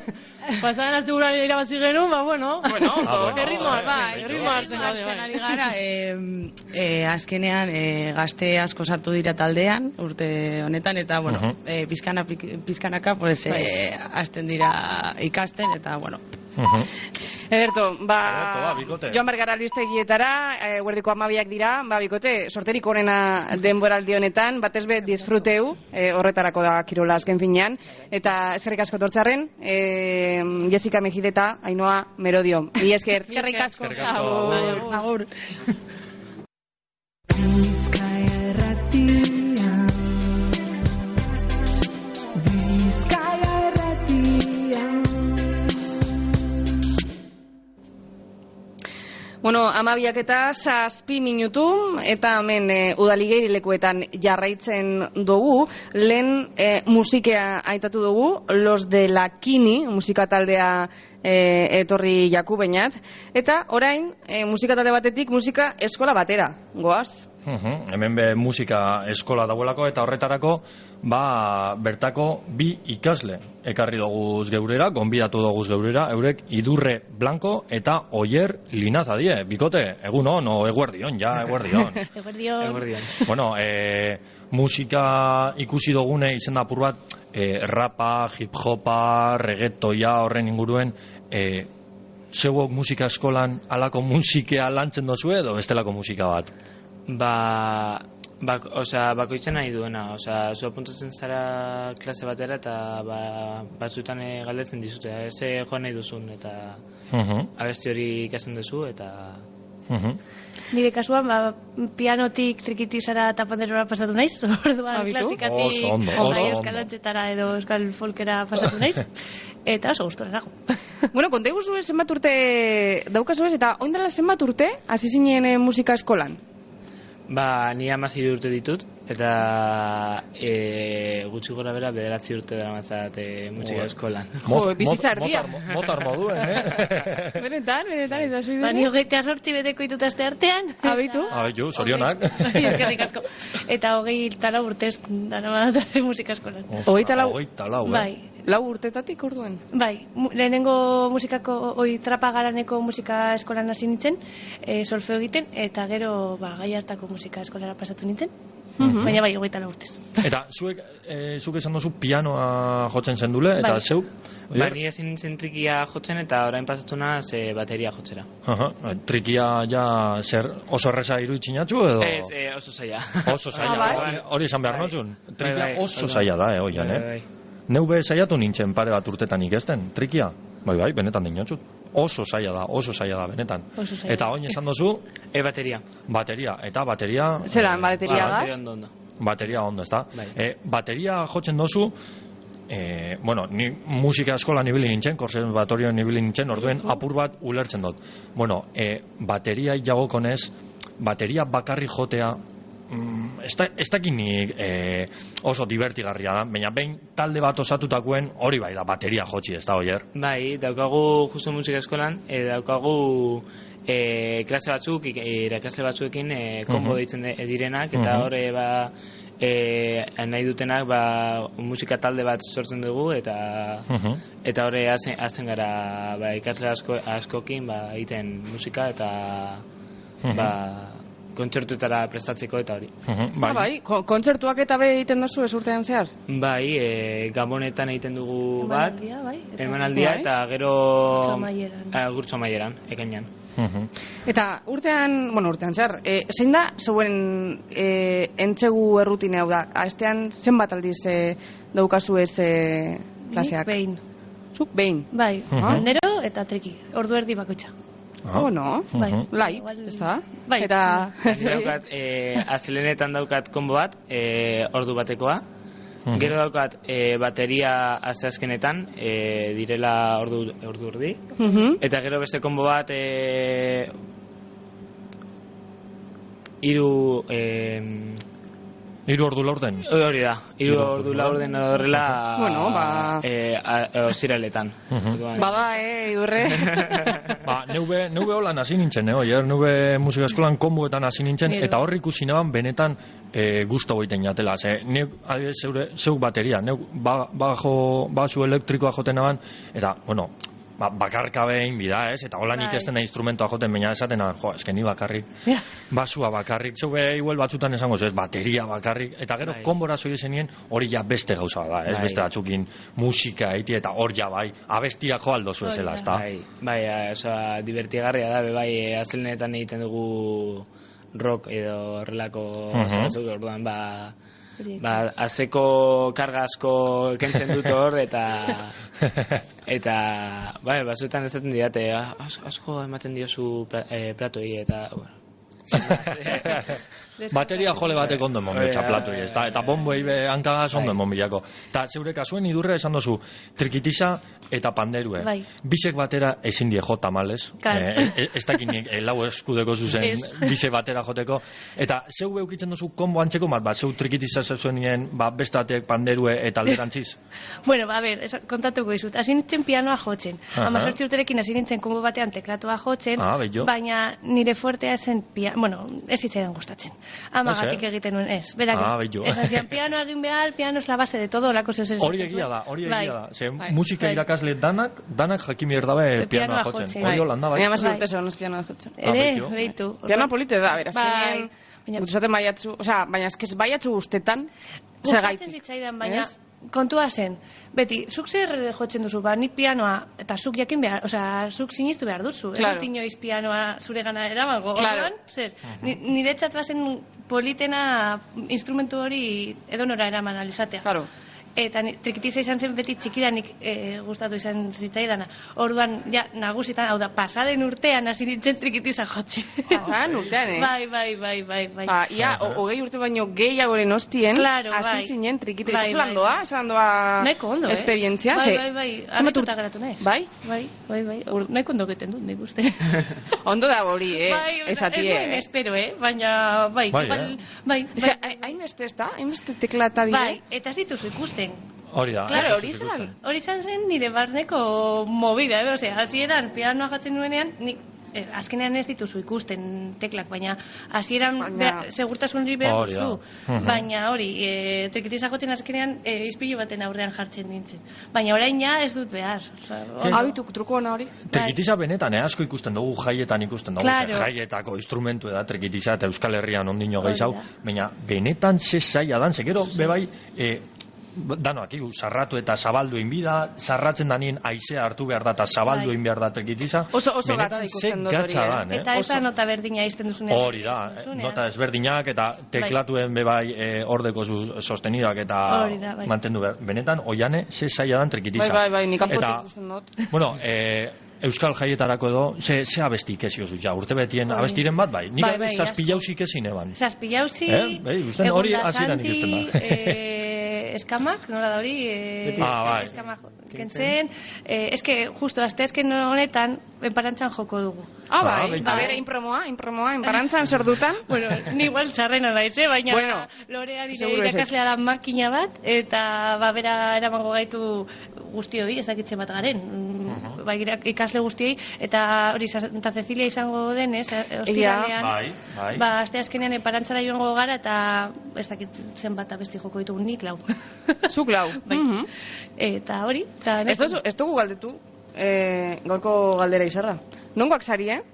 pasadan asteburuan irabazi genuen, ba, bueno. Bueno, Ah, bueno. Erritmoa, bai, Bai, erritmoa hartzen Erritmoa gaude, hartzen bai. ari gara, e, e, azkenean e, gazte asko sartu dira taldean, urte honetan, eta, bueno, Mhm. e, pizkana, pik- pizkanaka, pues, e, hasten dira ikasten, eta, bueno, Mhm. Ederto, Ederto, ba, ba, bikote. joan bergara albistegietara, e, guerdiko amabiak dira, ba, bikote, sorterik onena denboraldi honetan, batez be, disfruteu, e, horretarako da kirola azken finean, eta eskerrik asko tortzarren, e, Jessica Mejideta, Ainhoa Merodio. Mi esker. Eskerrik asko. Eskerrik asko. Agur. agur. Bizkaia erratia Bizkaia erratia Bueno, amabiak eta zazpi minutu, eta hemen e, udaligeri lekuetan jarraitzen dugu, lehen e, musikea aitatu dugu, Los de la Kini, musika taldea e, etorri jaku bainat, eta orain, e, musika talde batetik, musika eskola batera, goaz? Mhm, hemen be musika eskola dagoelako eta horretarako ba bertako bi ikasle ekarri doguz geurera, gonbidatu doguz geurera, eurek Idurre Blanco eta Oier Linaza die. Bikote, egun on, o eguerdion, ja eguerdion. Eguerdion. Bueno, e, musika ikusi dogune izen apur bat, e, rapa, hip-hopa, reggaetoia horren inguruen, e, zeuok musika eskolan alako musikea lantzen dozu edo bestelako musika bat? Ba, bak, osea, bakoitzen nahi duena, osea, zu apuntatzen zara klase batera eta ba, batzutan eh, galdetzen dizute, eh, ze joan nahi duzun eta Mhm, abesti hori ikasten duzu eta mhm. Nire kasuan, ba, pianotik trikitizara eta panderora pasatu naiz, orduan Abitu? klasikatik Oso ondo, bai, oso euskal ondo. antzetara edo euskal folkera pasatu naiz, eta oso gustora nago. Bueno, konta iguzu zenbat urte daukazu ez, eta oindala zenbat urte hasi zinen e, musika eskolan? ba, ni hamasei urte ditut eta e, gutxi gora bera bederatzi urte dara matzat e, musika Ua. eskolan. Jo, bizitza erdia. Motar, motar moduen, eh? Benetan, benetan, eta zui Ba, ni hogeita sortzi beteko ditut aste artean. Abitu? Abitu, sorionak. Bai, eskerrik asko. Eta hogei tala urtez dara bat musika eskolan. Hogeita lau. Hogeita lau, eh? Bai, Lau urtetatik orduan. bai, mu- lehenengo musikako, oi, trapa garaneko musika eskolan hasi nintzen, e, solfeo egiten, eta gero, ba, gai hartako musika eskolara pasatu nintzen, Mhm. baina bai, hogeita lau urtez. Eta zuek, e, zuk esan duzu pianoa jotzen zendule, eta Bai. zeu? Ba, ni ezin nintzen trikia jotzen eta orain pasatu naz e, bateria jotzera. Aha, trikia ja zer oso erreza iruitzinatzu edo? Ez, e, oso zaila. Oso zaila, Ah, bai. hori- hori esan behar Bai. notzun. Bai, Trikia bai, oso bai. zaila da, eh, oian, Bai, eh? bai. Neu be saiatu nintzen pare bat urtetan ikesten, trikia. Bai, bai, benetan dinotzut. Oso zaila da, oso zaila da, benetan. Oso zaila. Eta oin esan duzu, E, bateria. bateria. Eta bateria... Zeran, eh, bateria Ba, da? bateria ondo ondo. Bateria ondo, ezta? Bai. E, bateria jotzen dozu, e, bueno, ni musika eskolan ibili nintzen, konservatorioan ibili nintzen, orduen apur bat ulertzen dut. Bueno, e, bateria jagokonez, bateria bakarri jotea, mm, ez, da, ez dakinik e, oso divertigarria da, baina behin talde bat osatutakoen hori bai da, bateria jotzi, ez da, oier? Bai, daukagu justu musika eskolan, e, daukagu e, klase batzuk, irakasle batzuekin e, konbo Mhm. deitzen de- direnak, eta Mhm. hor e, ba, e, nahi dutenak ba, musika talde bat sortzen dugu, eta Mhm. eta hori hazen, hazen gara ba, ikasle asko, askokin ba, egiten musika eta Mhm. ba, kontzertuetara prestatzeko eta hori. Ba, bai, ko- kontzertuak eta be egiten duzu ez urtean zehar? Bai, e, Gabonetan egiten dugu bat, Emanaldia, bai, eta- emanaldia, Bai. eta gero Gurtxo amaieran. Ah, gurtxo amaieran, ekainean. Eta urtean, bueno, urtean zer, e, zein da zeuen e, entzegu errutinea, hau da, astean zenbat aldiz e, daukazu ez e, klaseak? Nik behin. Zuk behin? Bai, Mhm. bandero eta triki, ordu erdi bakoitza. Ah. Oh, no? Bai. Light, ez da? Bai. Eta... Ni daukat, e, azelenetan daukat konbo bat, e, ordu batekoa. Mhm. Gero daukat e, bateria azeazkenetan, e, direla ordu, ordu erdi. Mhm. Eta gero beste konbo bat, e, iru... E, Hiru ordu laurden? Hori da, hiru Hiru ordu ordu laurden laurden. horrela Bueno, ba- e, a- osiraletan. Orduan- Bada, eh, idurre. Ba, neube, neube holan hasi nintzen, eh, oier, neube musika eskolan konbuetan hasi nintzen, Gero. eta hor ikusi neban benetan e, gusto goiten jatela, ze, neuk, adibidez, zeure, zeuk bateria, neuk ba, bajo, basu elektrikoa joten neban, eta, bueno, ba, bakarka behin bida, ez, eta hola nik Bai. ez dena instrumentoa joten, baina esaten neban, jo, eske ni bakarrik, Ja. basua bakarrik, zeube igual batzutan esango, ez, bateria bakarrik, eta gero Bai. konbora zoi zenien, hori ja beste gauza da, ez, Bai. beste batzukin musika eiti, eta hor ja bai, abestia jo aldo zu ezela, ez da? Bai, bai, a- osea, divertigarria da, be bai, e, azelenetan egiten dugu rock edo horrelako Mhm. gauza batzuk, orduan, ba, ba, azeko karga asko kentzen dut hor, eta eta, bai, batzuetan ezaten didate, "Ah, as- asko ematen diozu pra, eh, platoi, eta, bueno, Bateria jole batek ondo emon betxa platu ez da, eta bomboei be hankagaz ondo emon bilako. Eta zeure kasuen idurre esan dozu, trikitisa eta panderue. Bai. Bisek batera ezin die jo tamales, Claro. eh, ez, ez dakinik eh, lau eskudeko zuzen Ez. bise batera joteko. Eta zeu beukitzen dozu konbo antzeko bat, ba, zeu trikitisa zeuzenien, ba, bestatek panderue eta alderantziz. Bueno, ba, a ber, esa- kontatuko dizut. Hasi nintzen pianoa jotzen. Aha. Hamazortzi urterekin hasi nintzen konbo batean teklatua jotzen, Ah, bello. baina nire fuertea zen pia... bueno, ez zitzaidan gustatzen. Amagatik Ez, eh? egiten nuen, ez. Berak, Ah, bello. esan zian, pianoa egin behar, piano es la base de todo, lako zeu zen. Hori egia da, hori egia Bai. da. Ze Bai. musika Bai. irakasle danak, danak jakin behar dabe Pianoa pianoa jotzen. jotzen. Bai. Hori holanda bai. Baina mas Bai. urte zegoen ez pianoa jotzen. Ah, Ere, bello. beitu. Pianoa polite da, beraz. Bai. Baina... Gutzaten baiatzu, osea, baina eskez baiatzu guztetan, Gustatzen zitzaidan, baina Ez? kontua zen, beti, zuk zer jotzen duzu, ba, ni pianoa, eta zuk jakin behar, osea, zuk sinistu behar duzu, Claro. ez dut inoiz pianoa zure gana eramango, Claro. orduan, zer, ni, niretzat bazen politena instrumentu hori edonora eraman alizatea. Claro. Eta ni, trikitiza izan zen beti txikidanik e, gustatu izan zitzaidana. Orduan, ja, nagusitan, hau da, pasaden urtean hasi nintzen trikitiza jotzen. Pasaden urtean, eh? Bai, bai, bai, bai, bai. Ba, ia, ho- hogei urte baino gehiagoren ostien, Claro, hasi bai. zinen trikite. Bai, Zelan bai, doa, bai. zelan doa Nahiko ondo, eh? esperientzia? Bai, ze- bai, bai, zenbat harrituta urte- geratu naiz. Bai? Bai, bai, bai, Ur- nahiko ondo egiten dut, nik uste. Ondo da hori, eh? Bai, Esatie, ez nuen eh? espero, eh? Baina, bai, Bai, igual, eh? bai, Ose, bai, hainbeste ez da? Hainbeste teklata dire? bai, eta ez dituzu ikusten. Hori da. Claro, ez hori dut izan, ikusten. hori izan zen nire barneko movida, eh? Osea, hasieran pianoa jatzen nuenean, nik eh, azkenean ez dituzu ikusten teklak, baina hasieran Baina- behar- segurtasun hori behar Hori da. duzu. Mhm. Baina hori, e, trikitiza jotzen azkenean e, izpilu baten aurrean jartzen nintzen. Baina orain ja ez dut behar. Osea, ondo. Habitu, truko ona hori? Trikitiza benetan, eh, asko ikusten dugu jaietan ikusten dugu, Claro. ze jaietako instrumentu da trikitiza eta Euskal Herrian ondino Hori gehiago, da. baina benetan ze zaila dan, ze gero bebai, e, danoak igu, sarratu eta zabaldu inbida, sarratzen danien aizea hartu behar da eta zabaldu Bai. egin behar da trikitiza, Oso, oso benetan gatza ze ikusten dut hori, gatza eh? dan, eh? Eta ez da nota berdina izten duzunean. Hori da, eh, Duzunean. nota ezberdinak eta teklatuen bebai e, ordeko zu, sostenidak eta Hori da, bai. mantendu behar. Benetan, oiane, ze zaila dan trikitiza. Bai, bai, bai, nik kanpotik Eta, ikusten dut. bueno, e, Euskal jaietarako edo, ze, ze abesti ikesi oso, ja, urte betien Hori. abestiren bat, bai. Nik Bai, bai, bai, zazpilausik ezin eban. Zazpilauzi, Eh, bai, ikusten hori Egon da hasieran Santi, ikusten da. eh, eskamak, nola da hori, e, Ah, bai. eskamak kentzen, e, eske, justo, asteazken honetan, enparantzan joko dugu. Ah, bai, ba, bere inpromoa, inpromoa, enparantzan sordutan. Bueno, ni igual txarrena naiz, eh? Baina Bueno, Lorea dire seguro ezetz. irakaslea da makina bat, eta ba, bera eramango gaitu guztioi, ezakitzen bat garen, uh-huh. bai, irak- ikasle guztioi, eta hori Santa Cecilia izango denez, eh, ostiralean, Bai, bai. ba, asteazkenean enparantzara joango gara, eta ez dakit zenbat abesti joko ditugu nik lau. Zuk lau. Bai. Mhm. Eta hori, eta Ez duzu- ez dugu galdetu, eh, gaurko galdera izarra. Nongoak sari, eh?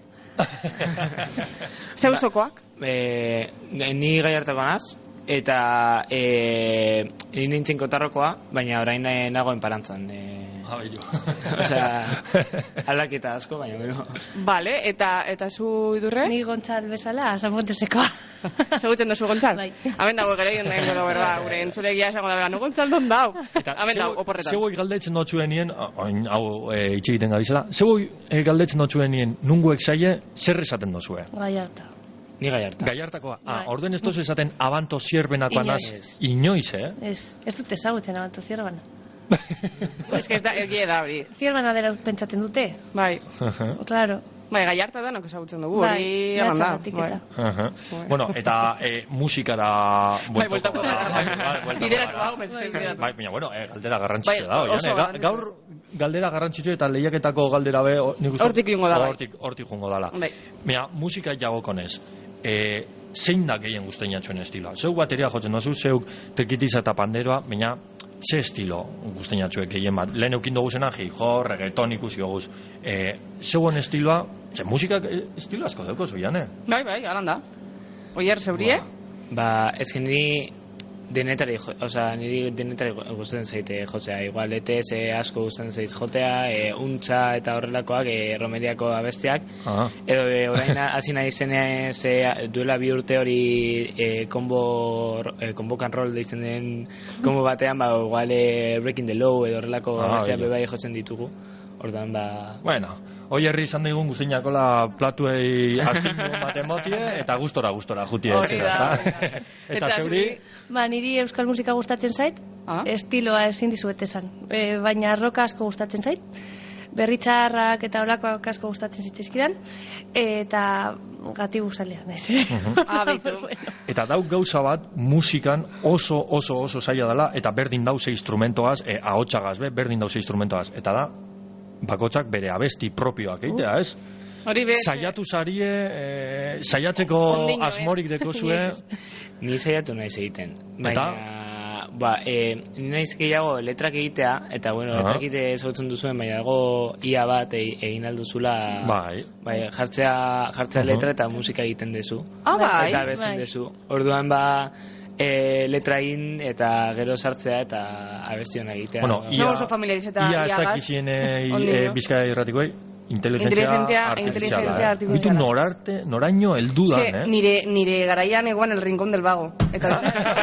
Zeusokoak? E, ni Gallartako naz, eta e, ni nintzen Kotarrokoa, baina orain eh, nago enparantzan. E, Ah, bello. Osea, aldaketa asko, baina bueno. Vale, eta eta zu idurre? Ni Gontzal bezala, San Montesekoa. Segutzen duzu Gontzal? Bai. Hemen dago gero egin nahi gero, berda, gure entzulegia esango da, no Gontzal don dau. Hemen dago, oporretan. Zeuoi galdetzen dotzuenien, oin, hau e, itxe egiten gabizela, zeuoi e, galdetzen dotzuenien nunguek zaie, zer esaten dozue? Gallarta. Ni Gallarta. Gallartakoa? Ah, Bai. orduen ez dozu esaten abanto zierbenakoa Inoiz. naz, inoiz, eh? Ez, ez dute ezagutzen abanto zierbana. Ez que ez da, egie da hori. Zierbana dela pentsatzen dute. Bai. Claro. Bai, Gallarta da, nok ezagutzen dugu, Bai, hori eman da. latxagatik eta. Aha. Bueno, eta e, musikara Bai, bueltako gara. Bai, bai, bueltako Bideratu gara. hau, mezkentiatu. Bai, baina, bueno, eh, galdera garrantzitsua Bai, da, oian, oso eh, ga- garrantzitsua. gaur galdera garrantzitsua eta lehiaketako galdera be, o- nik uste- Hortik joango da, bai. Hortik, hortik joango dala. Bai. Mira, musika jagokonez, e, zein da gehien guztien jatxuen estiloa? Zeuk bateria jotzen dozu, zeuk trikitiza eta panderoa, baina ze estilo guztien jatxuek gehien bat? Lehen eukin dugu zena, hip hop, reggaeton ikusi goguz. E, zeuen estiloa, ze musikak eh, estilo asko dauko zuian, eh? Bai, bai, alan da. Oier, zeurie? Ba, ez que niri denetari, jo- osea, niri denetari gustatzen zaite jotzea. Igual, etez e, asko gustatzen zait jotea, e, untza eta horrelakoak, e, romeriako abestiak. Ah. Edo e, orain hasi nahi zenez e, duela bi urte hori e, combo, e, combo can roll deitzen den combo batean, ba, igual e, Breaking the Law edo horrelako Ah, abestiak bello. bebai jotzen ditugu. Ordan ba... Bueno, hoi herri izan daigun guztiinakola platuei astindu bat emotie, eta gustora gustora jutie Hori etxera, da, ezta? Eta zeuri, Ba, niri euskal musika gustatzen zait, estiloa ezin dizuet esan. E, baina roka asko gustatzen zait, berritxarrak eta horakoak asko gustatzen zitzaizkidan, eta gati guzalean, ez? Ah, beitu. eta dauk gauza bat musikan oso oso oso zaila dela, eta berdin dauze instrumentoaz, e, ahotsagaz, be, berdin dauze instrumentoaz, eta da, bakotsak bere abesti propioak egitea, ez? Hori be... Saiatu zarie, e, saiatzeko Ondino ez. asmorik dekozue, Ni saiatu naiz egiten. Baina, ba, e, ni naiz gehiago letrak egitea, eta bueno, Aha. letrak egite ezagutzen duzuen, baina dago ia bat e, egin alduzula, Bai. bai, jartzea, jartzea Aha. letra eta musika egiten dezu. Ah, bai. Eta bezen Bai. dezu. Orduan ba, e, letra egin eta gero sartzea eta abestion egitea. bueno, No ia, oso familiarizeta ia ez iagaz. dakizien e, Ondino. bizkaia irratikoei, inteligentzia Inteligentzia- artifiziala. inteligentzia eh? artifiziala. Bitu norarte, noraino heldu Ze, dan, eh? nire, nire garaian egoan el rincón del vago. Eta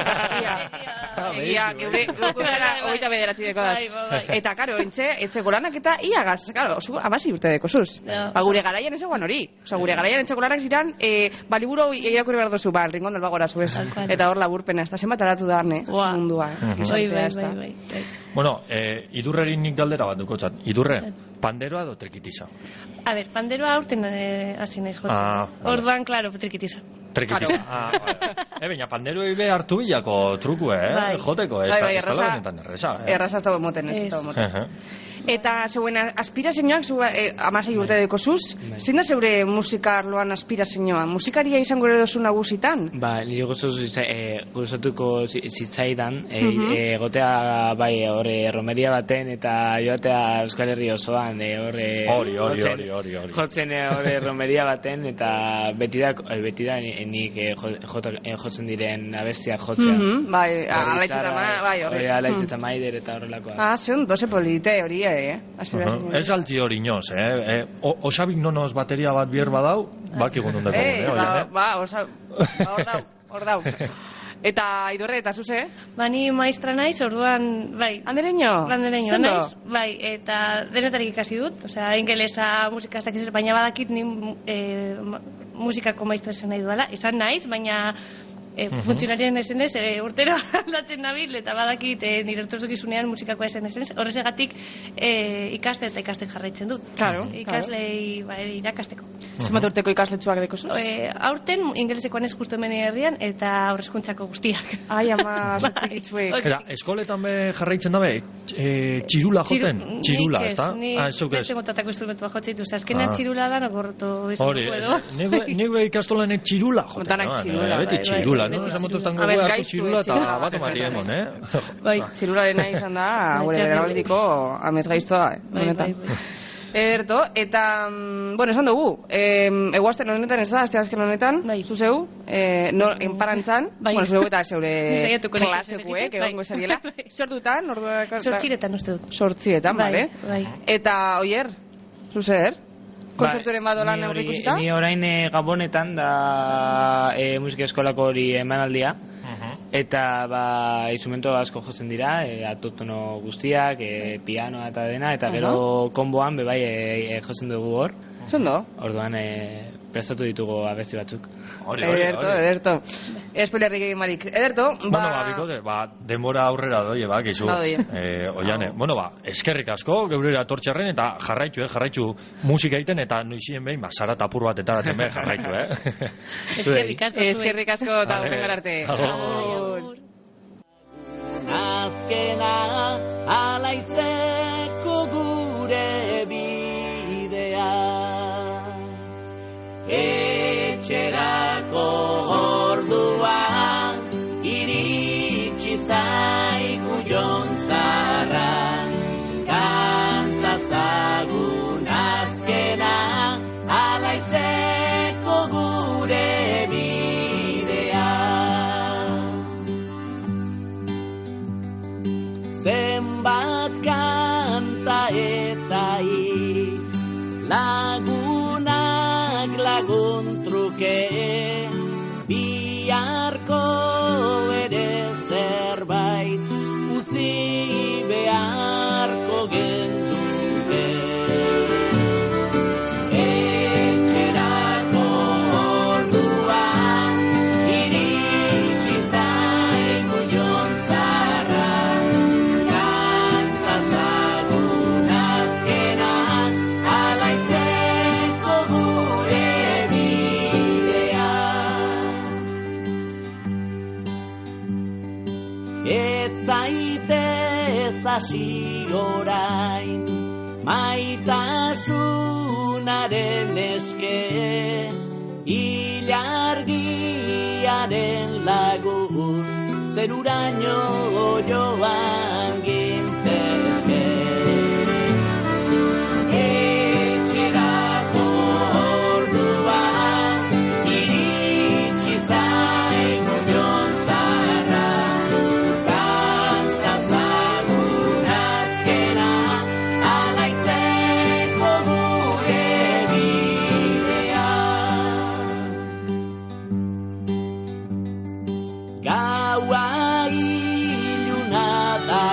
Egia, geure, gukutara hogeita bederatzi deko daz. Bai, bai, bai. Eta, karo, entxe, etxeko lanak eta iagaz, karo, zu, amasi urte deko zuz. Ja. Ba, gure garaian ez egoan hori. Osa, gure garaian etxeko lanak ziren, e, ba, liburu hau irakurri behar duzu, ba, el rincón del vago erazu ez. cual. Eta hor laburpena, ez da zenbat aratu da, ne, mundua. eh, Mhm. gizartea, Bai, bai, ez da. bai, bai, bai. Bueno, eh, idurreri nik galdera bat dukotzat. Idurre, panderoa edo trikitiza? A ber, panderoa aurten eh, hasi naiz jotzen. Ah, vale. Orduan, klaro, trikitiza. Trikitiza. Ah, vale. E, baina panderoa ibe hartu bilako truku, eh? Bai. Joteko, ez Bai, da, bai, ez da erraza- benetan erreza, eh? Erraza ez dago moten, ez Ez. dago moten. Ehe. Eta zeuen aspirazioak, zu eh, amasei urte deko zuz, Bai. zein da zeure musika arloan aspirazioa? Musikaria izango ere dozu nagusitan? Ba, nire gustatu zitza- e, gustatuko zi- zitzaidan, e, Mhm. e, egotea bai horre romeria baten eta joatea Euskal Herri osoan e, horre Hori, hori, jotzen- hori, hori, hori. jotzen e, horre romeria baten eta beti da, e, beti da ni- nik e, jo- jota- e, jotzen diren abestiak jotzea. Mhm, bai, alaitz eta ma- bai, horre. Hori alaitz Mhm. eta maider eta horrelakoa. Ah, zeun, doze polite hori, eh? Aha. Aspirazioa. Ez altzi hori inoz, eh? eh o, osabik nonoz bateria bat bier badau, bakigu nun deko, Eh, eh? ba, oian, eh? ba, osa, ba, hor dau, hor dau. Eta, idurre, eta zuze? Ba, ni maestra naiz, orduan, bai. Andereño? Andereño Zondo? naiz, bai, eta denetarik ikasi dut, osea, ingelesa, musika ez dakiz, baina badakit ni e, musikako maestra esan nahi duela, izan naiz, baina E, Mhm. funtzionarien esenez, e, urtero aldatzen nabil, eta badakit e, nire ortozukizunean musikakoa esen esenez, horrezegatik e, ikaste eta ikasten jarraitzen dut. Claro, Ikaslei ba, irakasteko. Zenbat urteko ikasletxoak deko zuz? E, aurten, ingelesekoan ez justu hemen herrian, eta aurrezkuntzako guztiak. Ai, ama, sortzikitzuek. Era, eskoletan be jarraitzen dabe, e, txirula joten? Txirula, nik ez da? ez, ni Ah, ez zuk ez. beste motatako instrumentua jotzen ditu. Azkenean Ah. txirula da, nogorroto Hori, edo. nire ikastolanek txirula joten. Danak no? txirula, Beti bai, txirula, bai, no? beti Esan motuztan txirula. gogoa Abez, hartu gaiztu, txirula eta txirula. bat omari emon, eh? Bai, txirularen izan da, gure Bai, erabaletiko amez gaiztoa, eh, Bai, honetan. bai, bai. Ederto, eta, mm, bueno, esan dugu, eh, eguazten honetan ez da, azte azken honetan, zuzeu, eh, no, enparantzan, Bai. bueno, zuzeu eta zeure Ni saiatuko naiz klasekuek, bai. egongo zariela. Sortutan, orduak... Sortziretan uste dut. Sortzietan, Bai, bale? bai. Eta, oier, zuzer, kontzerturen bat olan Ni hori- aurreikusita? Ni orain e, Gabonetan da e, musika eskolako hori emanaldia. Eta ba, instrumento asko jotzen dira, e, atotono guztiak, e, pianoa eta dena, eta gero konboan bebai e, e, jotzen dugu hor. Zondo? Orduan e, prestatu ditugu abesti batzuk. Ederto, ederto. Espoilerrik egin barik. Ederto, ba... Bueno, ba, bikote, ba, denbora aurrera doie, ba, gizu. Badoie. Eh, oiane, bueno, ba, eskerrik asko, geurera tortxarren, eta jarraitu, eh, jarraitu musika egiten, eta noizien behin, ba, zara tapur bat eta daten behin jarraitu, eh. Eskerrik asko. Eskerrik asko, eta Vale. horren arte. Agur. Azkena alaitzeko gure bidea etxerako ordua iritsi zaigu jontzarra kantazagun azkena alaitzeko gure bidea. Zenbat kanta eta hitz lagunak lagun truke biharko ere zerbait utzi beharko genduke. Etxerako ordua iritsi zaigu jontzarra kantazagun azkena alaitzeko gure bidea. Ez zaitez hasi orain maitasunaren eske ilargiaren lagun zeruraino joan gintezke. Etxerako ordua iritsi zaigu jontzarra kantazagun azkena alaitzeko gure bidea. Gaua iluna da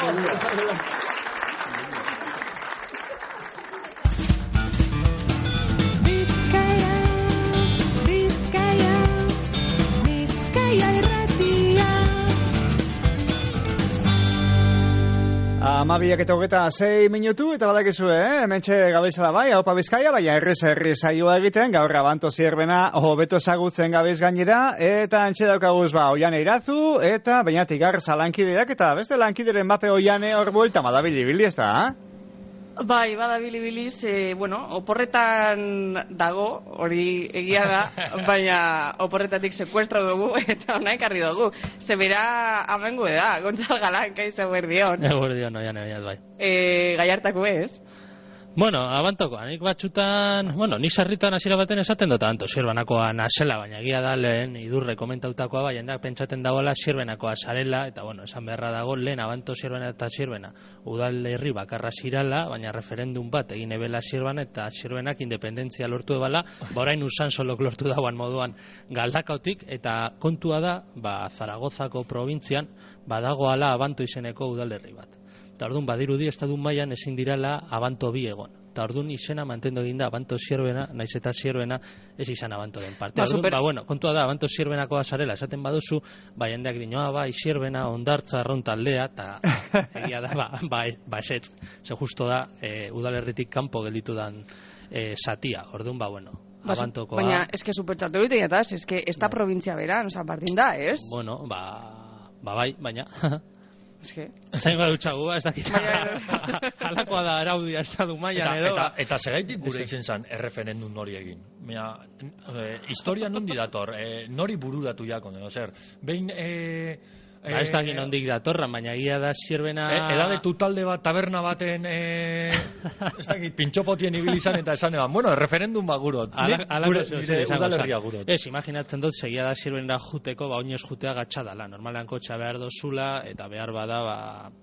Bizkaia, Bizkaia, Bizkaia irratia. Amabiak eta hogeita sei minutu, eta badakizue, eh? Hementxe gabezala bai, haupa Bizkaia, baina errez erri saioa egiten, gaur Abanto Zierbena hobeto ezagutzen gabez gainera, eta antxe daukaguz ba, Oiane Irazu, eta bainatik garza lankideak, eta beste lankideren bape Oiane hor buelta madabili-bili, ez da? Bai, badabilibiliz, e, bueno, oporretan dago, hori egia da, baina oporretatik sekuestra dugu eta ona ekarri dugu. Zebera amengu da, Gontzal Galan, kaiz eguerdion. Eguerdion, oian, oian, bai. E, Gaiartako ez? Bueno, abantokoa, nik batxutan, bueno, nik sarritan hasiera baten esaten dut Abanto Zierbanakoa nasela, baina egia da lehen idurre komentautakoa bai, jendeak pentsaten dagoela Zierbenakoa sarela, eta bueno, esan beharra dago lehen Abanto Zierbena eta Zierbena udal herri bakarra zirala, baina referendum bat egin ebela Zierbana eta Zierbenak independentzia lortu ebala, ba orain usan solok lortu dauan moduan galdakautik, eta kontua da, ba Zaragozako probintzian badagoala Abanto izeneko udalerri bat. Eta orduan badirudi estadun mailan ezin dirala Abanto bi egon. Eta orduan izena mantendu eginda Abanto Zierbena, naiz eta Zierbena ez izan Abantoren parte. Ba, Orduan, super... ba bueno, kontua da Abanto Zierbenakoa zarela, esaten baduzu, ba jendeak dinoa bai Zierbena, Hondartza, Arraun taldea, eta egia da, ba, ba, ba esetz. Ze justo da, e, udalerritik kanpo gelditu dan e, satia. Orduan, ba bueno, Abantokoa... Baina, eske supertxatu dut eta eske esta Bai. provintzia bera, oza, bardin da, ez? Bueno, ba, ba bai, baina... Eske... Zaingo dutxagu, ez dakit. Halakoa da araudia estadu mailan edo. Eta, eta, eta segaitik gure izen zan erreferendum hori egin. Mira, e, historia nondi dator, e, nori bururatu jako, no? Zer, behin... E, Ba, ez dakit nondik datorra, baina egia da Zierbena... E, edadetu talde bat, taberna baten, e, ez dakit, pintxopotien ibilizan eta esan eban, bueno, referendum ba gurot. Alako zeu zer izango udalerria gurot. Ez, imaginatzen dut, segia da Zierbena juteko, ba, oinez jutea gatxadala. Normalean kotxa behar dozula, eta behar bada, ba...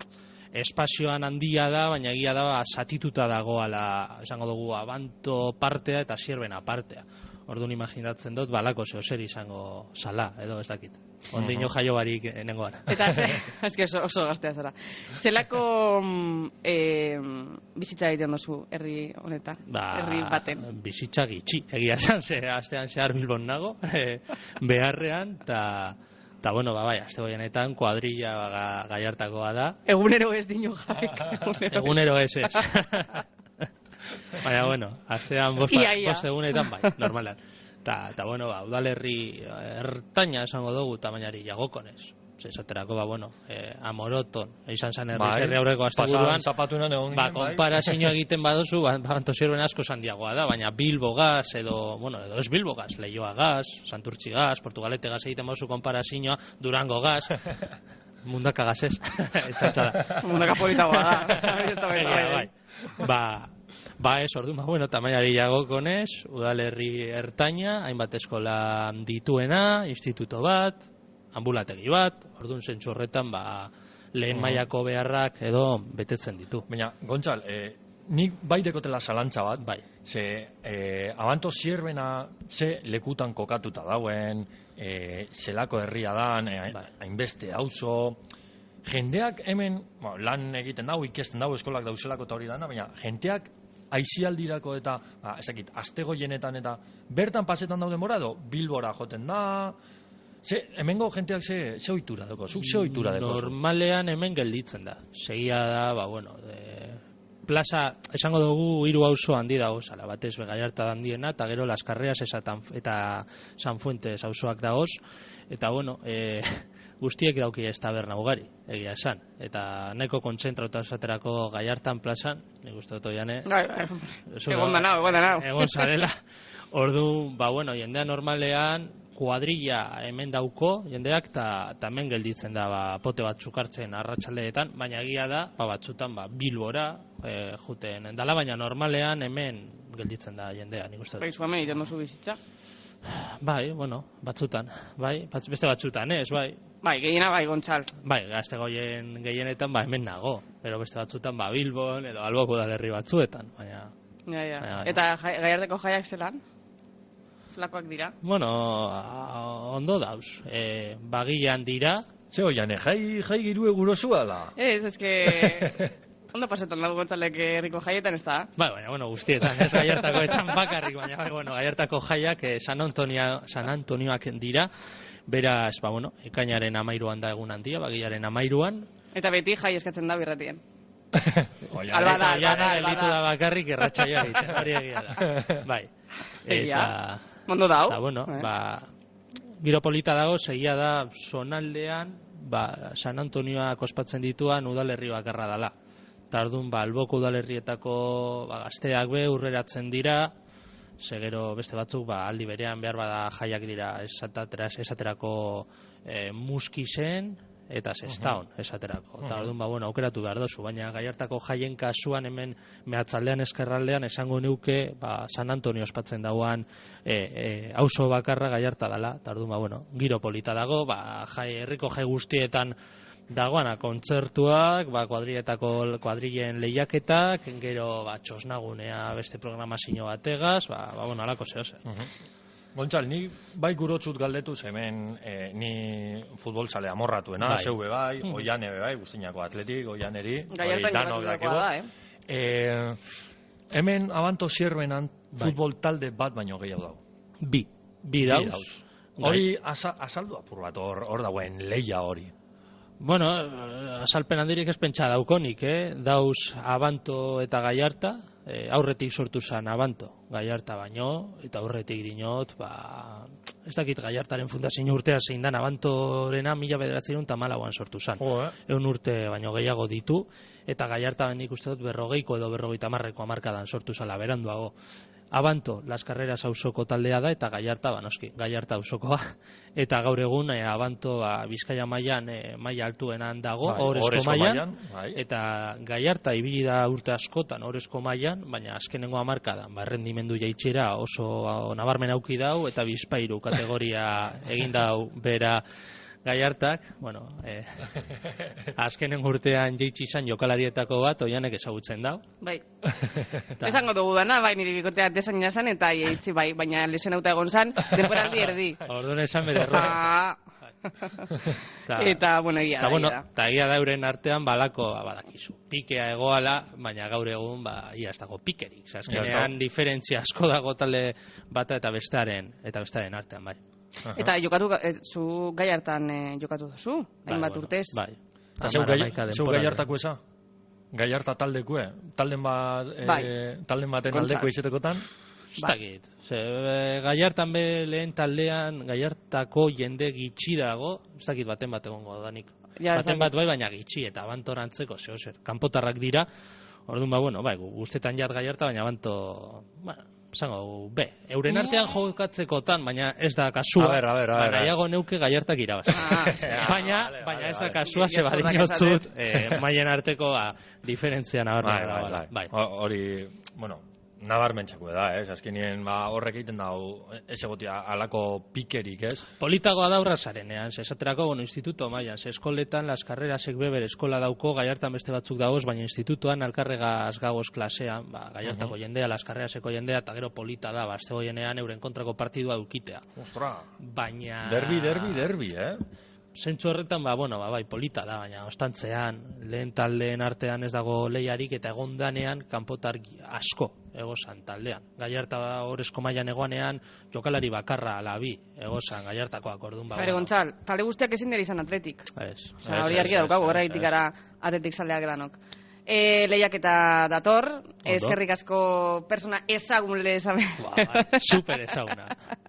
espazioan handia da, baina egia da, ba, satituta dagoala, esango dugu, Abanto partea eta Zierbena partea. Orduan imaginatzen dut, balako zeo zer izango sala, edo ez dakit. Ondino jaio barik nengoan. Eta, eske oso, oso gaztea zara. Zelako eh, bizitza egiten dozu herri honetan, ba, herri baten? Bizitza gitxi, egia esan, ze astean zehar Bilbon nago, e, beharrean, eta... Eta, bueno, ba, bai, azte goienetan, kuadrilla ba, Gaiartakoa da. Egunero ez dino jaik. Egunero ez ez. Baina, bueno, aztean bost egunetan, bai, normalan. Eta, ta, bueno, ba, udalerri ertaina esango dugu tamainari jagokonez. Esaterako, ba, bueno, eh, amoroton, izan zan herri bai, zerri aurreko asteburuan, egon ba, konparazio egiten baduzu, ba, Abanto Zierben asko zandiagoa da, baina Bilbo gaz, edo, bueno, edo ez Bilbo gaz, Leioa gaz, Santurtzi gaz, Portugalete gaz egiten baduzu konparazioa, Durango gaz, mundaka gaz ez, etxatxada. Mundaka politagoa da. Bai, ba, ba ez, orduan, ba, bueno, tamainari jagokonez, udalerri ertaina, hainbat eskola dituena, instituto bat, ambulategi bat, orduan zentzu horretan, ba, lehen mailako beharrak edo betetzen ditu. Baina, Gontzal, eh, nik bai dekotela zalantza bat, bai. Ze, eh, Abanto Zierbena ze lekutan kokatuta dauen, eh, zelako herria dan, eh, bai. hainbeste auzo, jendeak hemen, bueno, lan egiten dau, ikesten dau, eskolak dauzelako eta hori dana, baina jenteak aizialdirako eta, ba, ezakit, astegoienetan eta bertan pasetan dauden mora edo, Bilbora joten da. Ze, hemengo jenteak ze, ze ohitura doko, zuk ze ohitura doko? Normalean hemen gelditzen da. Segia da, ba, bueno, de, plaza, esango dugu hiru auzo handi dago, zala, batez Gaiarta handiena, eta gero Las Carreras eta San Fuentes auzoak dagoz, eta bueno, e, guztiek dauki ez taberna ugari, egia esan. Eta nahiko kontzentrauta esaterako Gaiartan plazan, nik uste dut oiane. Egon da nao, egon da nao. Egon zarela. Ordu, ba bueno, jendea normalean, kuadrilla hemen dauko, jendeak, eta hemen gelditzen da, ba, pote batzuk hartzen arratsaldeetan, baina egia da, ba, batzutan, ba, Bilbora, e, juten endala, baina normalean hemen gelditzen da jendea, nik uste dut. Bai, zuamen egiten duzu bizitza? Bai, bueno, batzutan, bai, batz, beste batzutan, ez, bai. Bai, gehiena bai, Gontzal. Bai, gaztegoien gehienetan, ba, hemen nago, pero beste batzutan, ba, Bilbon, edo alboko udalerri batzuetan, baina... Ja, ja. Baina, eta jai, Gaiarteko jaiak zelan? Zelakoak dira? Bueno, ondo dauz. E, bagian dira, Ze oiane, jai, jai girue gurosu ala? Ez, ez que... Ondo pasetan dago Gontzalek herriko jaietan, ez da? Bai, baina, bueno, guztietan, ez Gallartakoetan bakarrik, baina, bai, bueno, Gallartako jaiak eh, San Antonio, San Antonioak dira, beraz, ba, bueno, ekainaren amairuan da egun handia, bagilaren amairuan. Eta beti jai eskatzen da birratien. Oian, albada, albada, albada. Da bakarrik erratxaioa egiten, hori egia da. Bai. Egia, mondo dau. Eta, bueno, eh? ba, giro polita dago, segia da, zonaldean, ba, San Antonioak ospatzen dituan udalerri bakarra dala. Tardun, ba, alboko udalerrietako ba, gazteak be urreratzen dira, segero beste batzuk ba, aldi berean behar bada jaiak dira esaterako e, muskisen eta sestaon esaterako. Eta orduan, ba, bueno, aukeratu behar dozu, baina Gallartako jaien kasuan hemen mehatzaldean eskerraldean esango neuke ba, San Antonio ospatzen dauan e, e, auzo bakarra Gallarta dela. Eta orduan, ba, bueno, giro polita dago, ba, jai, herriko jai guztietan dagoana kontzertuak, ba, kuadriletako kuadrilen lehiaketak, gero ba, txosnagunea beste programazio bategaz, ba, ba bueno, alako zehose. Uh -huh. Gontzal, ni bai gurotzut galdetuz hemen eh, ni futbol zale amorratuena, bai. Zeube bai, mm. Oiane bai, guztinako atletik, Oianeri, hori danok dakigu. Eh? Eh, hemen abanto zierbenan bai. Futbol talde bat baino gehiago dago. Bi, bi dauz. Hori asa, azaldu apur bat hor, hor dagoen leia hori. Bueno, azalpen handirik ez pentsa daukonik, eh? Dauz Abanto eta Gallarta, eh, aurretik sortu zen Abanto, Gallarta baino, eta aurretik dinot, ba, ez dakit Gallartaren fundazio urtea zein dan, Abantorena mila bederatzen eta malauan sortu zen. Oh, eh? Egun urte baino gehiago ditu, eta Gallarta nik uste dut berrogeiko edo berrogeita marreko amarkadan sortu zala beranduago. Abanto, Las Carreras auzoko taldea da, eta Gallarta, ba, noski, Gallarta auzokoa. Eta gaur egun, eh, Abanto, ba, Bizkaia mailan, eh, maila altuenan dago, bai, orezko mailan, bai. Eta Gallarta ibili da urte askotan orezko mailan, baina azkenengo hamarkadan, ba, errendimendu jaitsera oso nabarmen auki dau, eta bizpairu kategoria egin dau bera Gallartak, bueno, eh, azkenen urtean jeitsi izan jokalarietako bat, Oianek ezagutzen dau. Bai. Esango dugu dana, bai, nire bikotea desan jasan eta jeitsi bai, baina lesionauta egon zan, denboraldi erdi. Orduan esan bere errua. Eta, bueno, egia da. Bueno, eta egia da euren artean balako, badakizu, pikea egoala, baina gaur egun, ba, ia ez dago pikerik. Azkenean diferentzia asko dago talde bata eta bestearen, eta bestearen artean, bai. Aha. Eta jokatu, eh, zu Gallartan eh, jokatu duzu, hainbat bai, urtez. Bai. Zeu Gallartako eza? Gallarta taldekue? Talden bat, bai. eh, talden baten aldeko izetekotan? Ez dakit. Gallartan be lehen taldean, Gallartako jende gitxi dago, ez dakit baten bat egongo danik. Ja, baten bat bai, baina gitxi, eta Abantorantzeko, zeo zer, kanpotarrak dira, orduan ba, bueno, bai, guztetan jat Gallarta, baina Abanto, bueno, zango, be, euren artean jokatzekotan, baina ez da kasua, baina iago neuke Gallartak irabaz. Baina, baina ez da kasua, ze badinotzut, maien arteko diferentzia nabarmen. Bai, hori, bueno, nabarmentzako da, ez? Azkenien horrek egiten dago, ez egotia alako pikerik, ez? Politagoa da urra zarenean, esaterako, bueno, instituto maian, eskoletan, Las Carrerasek beber eskola dauko, Gallartan beste batzuk dagoz, baina institutoan alkarregaz gagoz klasean, ba, Gallartako jendea, Las Carreraseko jendea, eta gero polita da, ba, zegoienean euren kontrako partidua eukitea. Ostra, baina... derbi, derbi, derbi, eh? Zentzu horretan, ba, bueno, ba, bai, polita da, baina ostantzean, lehen taldeen artean ez dago lehiarik, eta egondanean kanpotar asko egozan taldean. Gallarta horrezko mailan egoanean, jokalari bakarra alabi egozan Gallartakoak orduan. Ba, Bere, Gontzal, talde guztiak ezin dira izan atletik. Ez. Osa, hori argi daukagu, horra itik gara atletik zaldeak danok. E, lehiaketa dator, eskerrik asko persona ezagun lehesame. Super ezaguna.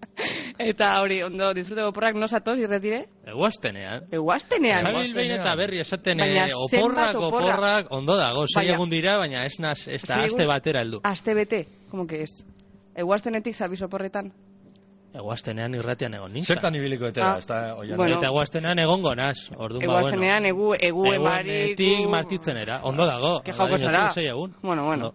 Eta hori, ondo, disfrute oporrak no satoz irretire? Eguaztenean. Eguaztenean. Jabil behin eta berri esaten oporrak, oporrak, ondo dago, zei egun dira, baina ez naz, ez da aste batera heldu. Aste bete, como que ez? Eguaztenetik zabiz oporretan? Eguaztenean irratian egon nintzen. Zertan ibiliko etera, ez da oian. Bueno, eta eguaztenean egongo naz. Eguaztenean egu, egu emariku... Egunetik martitzen era, ondo dago. Que jauko zara. Bueno, bueno.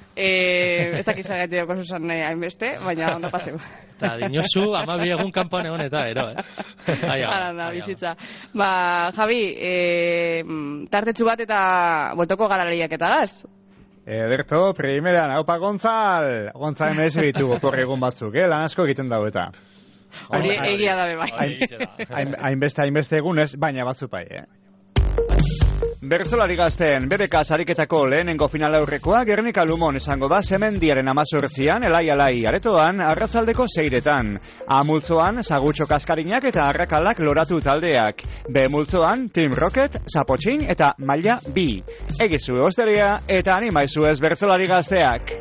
Eh, ez dakiz agati dago zuzan hainbeste, baina ondo paseu. Eta dinosu, amabi egun kanpoan egon eta ero, eh? Ara da, bizitza. Ba, Javi, eh, tartetxu bat eta bueltoko gara lehiaketa gaz? Ederto, primeran, haupa Gontzal! Gontzal emez ditugu korri egun batzuk, eh? Lan asko egiten dago eta. Hori egia da be bai. Hainbeste, hainbeste egunez, baina batzu bai, eh? Bertzolari gazten, B B K sariketako lehenengo final aurrekoa Gernika Lumon esango da semendiaren amazortzian, elai alai aretoan, arratzaldeko seiretan. A multzoan, Sagutxo Kaskarinak eta Arrakalak loratu taldeak. B multzoan, Team Rocket, Zapotxin eta Maila bi. Egizu osteria eta animaizu ez bertzolari gazteak.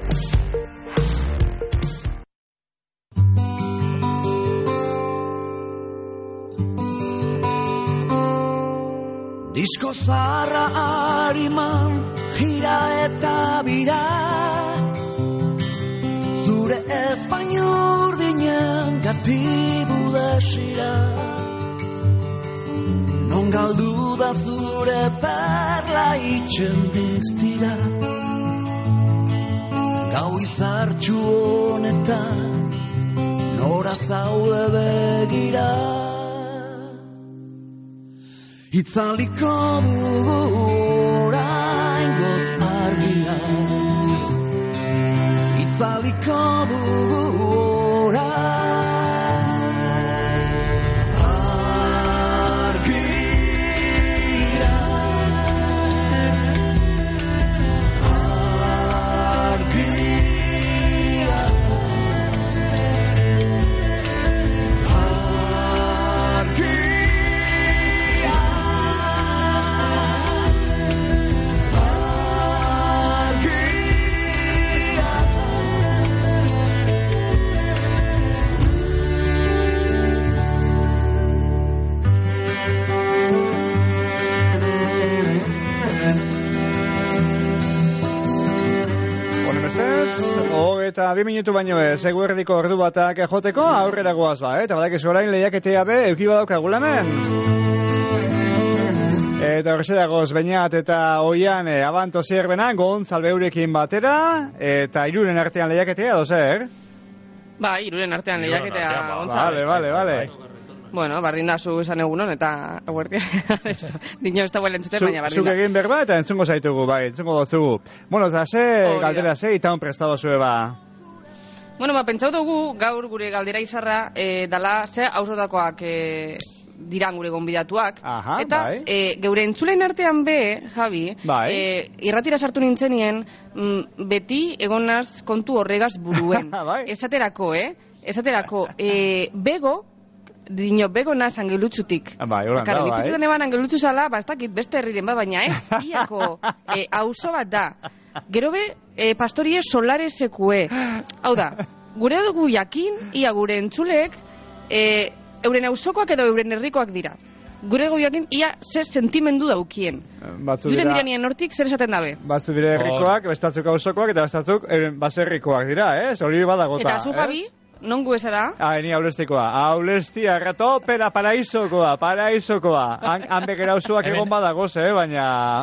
Disko zarra hariman, jira eta bira, zure espainur dinen gatibu desira. Non galdu da zure perla itxen diztira, gau izartxu honetan, nora zaude begira. Itzaliko dugu oraingoz argia, itzaliko dugu orain argia, argia, argia. Eta bi minutu baino ez, eguerdiko ordu batak joteko aurrera goaz ba, eh? Eta badakizu orain lehiaketea be, euki badaukagula hemen. Eta horrexe dagoz, Beñat eta Oian eh, Abanto Zierbenan, Gontzal beurekin batera, eta iruren artean lehiaketea, dozer? Ba, iruren artean lehiaketea, Gontzal. Vale, vale, vale. Bueno, bardin da zu esan egunon, eta eguertia. Dino ez da guelen entzuten, baina bardin da. Zuk egin berba eta entzungo zaitugu, bai, entzungo dozugu. Bueno, eta ze galdera, ze itaun prestado zue ba? Bueno, ba, pentsau dugu gaur gure galdera izarra e, dala ze hausotakoak e, diran gure gonbidatuak. Aha, eta bai. e, geure entzulen artean be, Javi, bai. e, irratira sartu nintzenien, mm, beti egonaz kontu horregaz buruen. Bai. Esaterako, eh? Esaterako, e, bego, dino, bego naz angelutzutik. Bai, horan da, bai. Ikusetan eban angelutzu zala, ba, ez dakit beste herriren bat, baina ez, iako e, auzo bat da. Gero be, e, pastorie solaresekue. Hau da, gure dugu jakin, ia gure entzulek, e, euren auzokoak edo euren herrikoak dira. Gure dugu jakin, ia zer sentimendu daukien. Batzu Duten dira, dira nien hortik, zer esaten dabe. batzu dire herrikoak, bestatzuk auzokoak eta bestatzuk euren baserrikoak dira, eh? Hori badagota, Eta zu, Javi, non gu esara? Ah, ni aulestikoa. Aulestia, ratopera, paraisokoa, paraisokoa. Han, han begera auzoak egon badagoz, eh? Baina...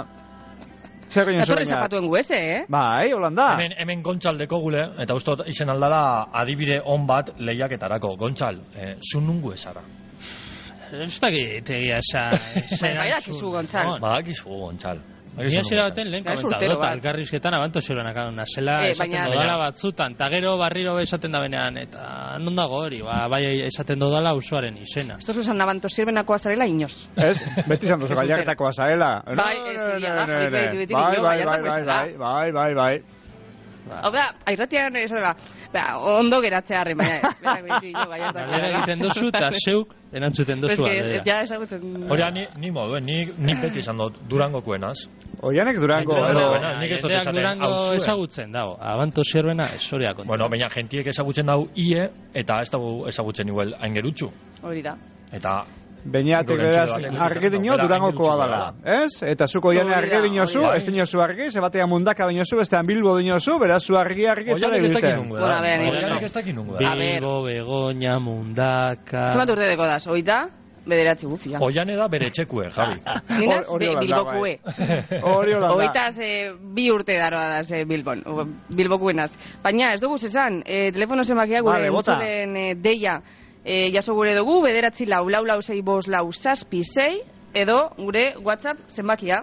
Zer ginen Etorri zapatuen gu ese, eh? Bai, holanda. Hemen, hemen Gontzaldeko gule, eta uste izen aldala adibide on bat lehiaketarako. Gontzal, eh, zu nungu esara? Ez dakit egia esan. Bai, dakizu, Gontzal. Badakizu, Gontzal. Ni hasiera baten lehen komentatu dut, alkarrizketan Abanto Zierbenak nazela Eh, esaten baina- dodala batzutan, eta gero barriro esaten da benean, eta non dago hori, ba, bai esaten dodala usuaren izena. Esto zuzan Abanto Zierbenakoa zarela inoz. Ez, beti izan duzu gaiartakoa zaela. Bai, ez egia da, Felipe, beti beti Bai, dio bai, gaiartakoa bai, izala. bai, bai, bai, bai. Hau da, airratian ez da, ba, ondo geratzea harren, baina ez. Berak beti dio gaiartakoa. Galera egiten duzu, eta zeuk erantzuten duzu. Pues que, galdera. ja esagutzen... Hori, ni, ni modu, ni, ni beti izan dut Durangokoenaz. Oianek Durango, Durango, edo... nik ez dut Jendeak esaten, Durango auzue. ezagutzen dago, Abanto Zierbena ez hori kontu. Bueno, baina jentiek ezagutzen dau ie, eta ez dago ezagutzen igual aingerutxu. Hori da. Eta... Beñatek beraz argi dino Durangokoa dala, ez? Eta zuko Oiane Hori da, argi dinozu, hori da. ez dinozu argi, ze batean mundaka dinozu, bestean Bilbo dinozu, beraz zu argi argi etxera Oianek ez dakit egiten. nungu Bueno, a da. ver, Oianek no. ez dakit nungu da. A ver. Bilbo, Begoña, Mundaka... Zemat urte deko daz, oita, bederatzi gufia. Oiane da bere txekue, Javi. Ninaz, Hori be- holanda, Bilbokue. Hori holanda. Oitaz, eh, bi urte daroa da ze Bilbon, o, Bilbokuenaz. Baina, ez dugu zesan, eh, telefono zenbakia gure Vale, bota. entzulen eh, deia eh, jaso gure dugu, bederatzi lau, lau lau sei bost lau zazpi sei, edo gure WhatsApp zenbakia.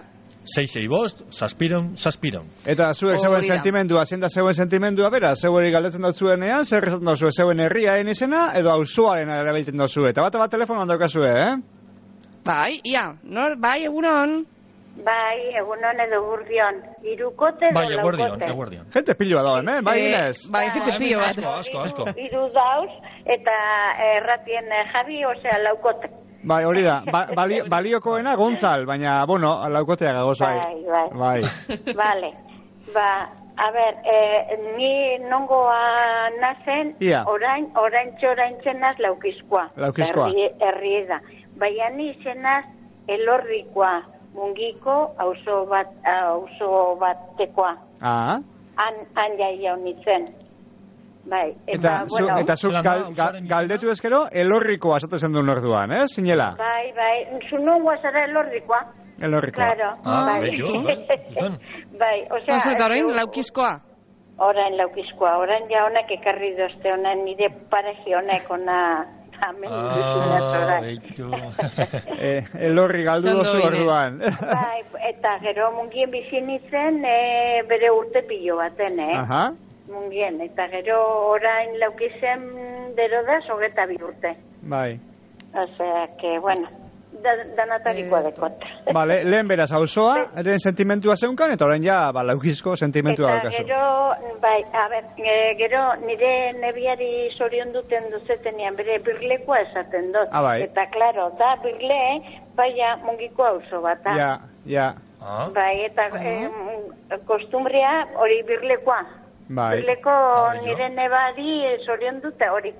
sei sei bost, zazpiron, zazpiron. Eta zuek zeuen sentimendua, zein da zeuen sentimendua, bera, zeueri galdetzen dut zuenean, zer esaten dut zeuen herriaen izena, edo auzoaren erabiltzen dut zuen. Eta bat bat telefonoan daukazue, eh? Bai, ia, nor, bai, egunon. Bai, egunon edo gurdion. Irukote edo bai, laukote. eguerdion, eguerdion. Gente pillo da, hemen, bai, Inez? Bai, gente pillo bat. Asko, asko, asko. Iru dauz, eta erratien Javi, osea, laukote. Bai, hori da, ba, bali, baliokoena Gonzal, baina, bueno, laukotea gagoz bai. Bai, bai. Bai. Vale, ba, a ber, eh, ni nongoa nazen, Ia. orain, orain txorain txenaz laukizkoa. Laukizkoa. Herri, herri da. Baina ni zenaz elorrikoa, mungiko, auzo bat, auzo batekoa. Ah. Han, han jaia honitzen. Bai, eta, Eta, zu, bueno... eta zuk gal, gal, galdetu ezkero, elorrikoa esaten duen orduan, eh? Sinela? Bai, bai, zu nongoa zara elorrikoa. Elorrikoa. Claro, Ah, bai. bello, bai. Bai, osea... Oso, eta orain laukizkoa. Orain laukizkoa, orain ja honak ekarri dozte, honan nire paraji honek, ona... Amen, Ah, beitu. eh, elorri galdu dozu orduan. Bai, eta gero mungien bizinitzen e, bere urte pilo baten, eh? Aha. Mungien, eta gero orain laukizen dero da, sogeta bi urte. Bai. Osea, que, bueno, da, danatarikoa dekot. Vale, lehen beraz auzoa, eren sentimentua zeunkan, eta orain ja, ba, laukizko sentimentua Eta daukazu. gero, bai, a ber, e, gero nire nebiari zorion duten duzetenian, bere birlekoa esaten dut. Ah, bai. Eta, klaro, da birle, baina mungiko auzo bat, da. Ja, ja, Ah. Bai, eta eh, kostumbrea hori birlekoa. bai. Birleko nire nebari zorion dute hori.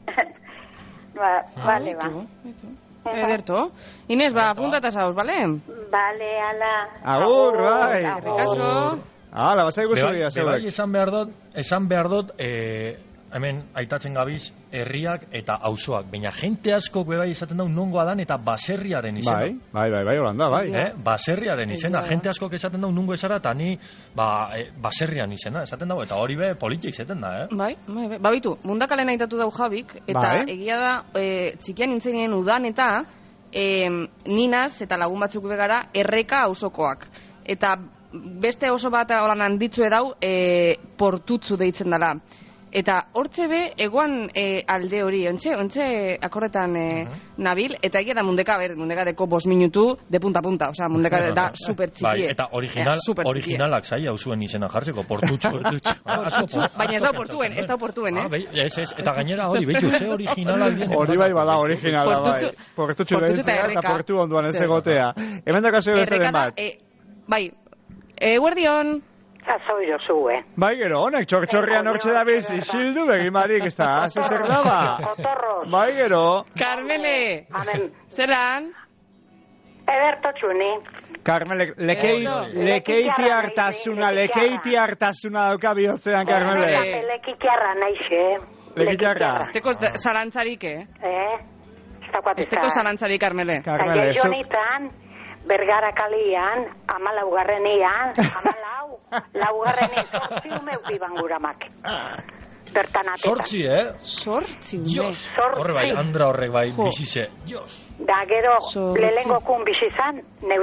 Ba, bale, ba. Ederto. Inez, ba, apuntata zauz, bale? Bale, ala. Agur, bai. Eskerrik asko. Hala, basai guzu Bebai, dira, bebai, zeuek. esan behar dut, esan behar dut, eh, hemen aitatzen gabiz herriak eta auzoak. Baina jente asko bebai esaten dau nongoa dan eta baserriaren izena. Bai, bai, bai, bai, holanda, bai. Eh, baserriaren izena. Jente asko esaten dau nungo esara eta ni ba, eh, baserrian izena. Esaten dau, eta hori be politik zeten da, eh? Bai, bai, bai. Babitu, mundakalen aitatu dau Javik, eta Bai. egia da, e, txikian nintzenien udan eta e, ninaz eta lagun batzuk begara erreka auzokoak. Eta beste oso bat holan handitzu edau e, portutzu deitzen dela. Eta hortze be, egoan e, alde hori, ontxe, ontxe akorretan e, nabil, eta egia da mundeka, ber, mundeka deko bos minutu de punta a punta, osea, mundeka da super txikie. Bai, eta original, Eh, super txikie. originalak zai hauzuen izena jartzeko, portutxu. Portutxu, baina ez da portuen, ez da portuen, eh? Ah, bai, ez, ez, eta gainera hori, behitu, ze originalak dien. Hori bai bada originala, bai. Portutxu- Portutxu portutxu deitzea eta eta erreka. portu onduan ez Zer. egotea. Hemen dakazu beste den Erreka da, bat. e, bai, eguerdion. Zazo irozu, eh? Bai, gero, honek txortxorrian hortxe da biz, isildu begimarik, ez da, ze zer daba. Otorros. Bai, gero. Carmele. Amen. Zeran? Ederto txuni. Carmele, lekei, lekeiti hartasuna, lekeiti hartasuna dauka bihotzean, Carmele. Lekikiarra naixe. Lekikiarra. Esteko zarantzarik, eh? Eh? Esteko zarantzarik, Carmele. Carmele, Eta jonitan, Bergara kalian, amalaugarrenian, amalau, laugarrenian, sortzi ume ukiban guramak. Bertan atetan. Sortzi, eh? Sortzi ume. Dios. Horre bai, Andra horrek bai, bizize. Dios. Da gero, Sortzi. lehengo kun bizizan,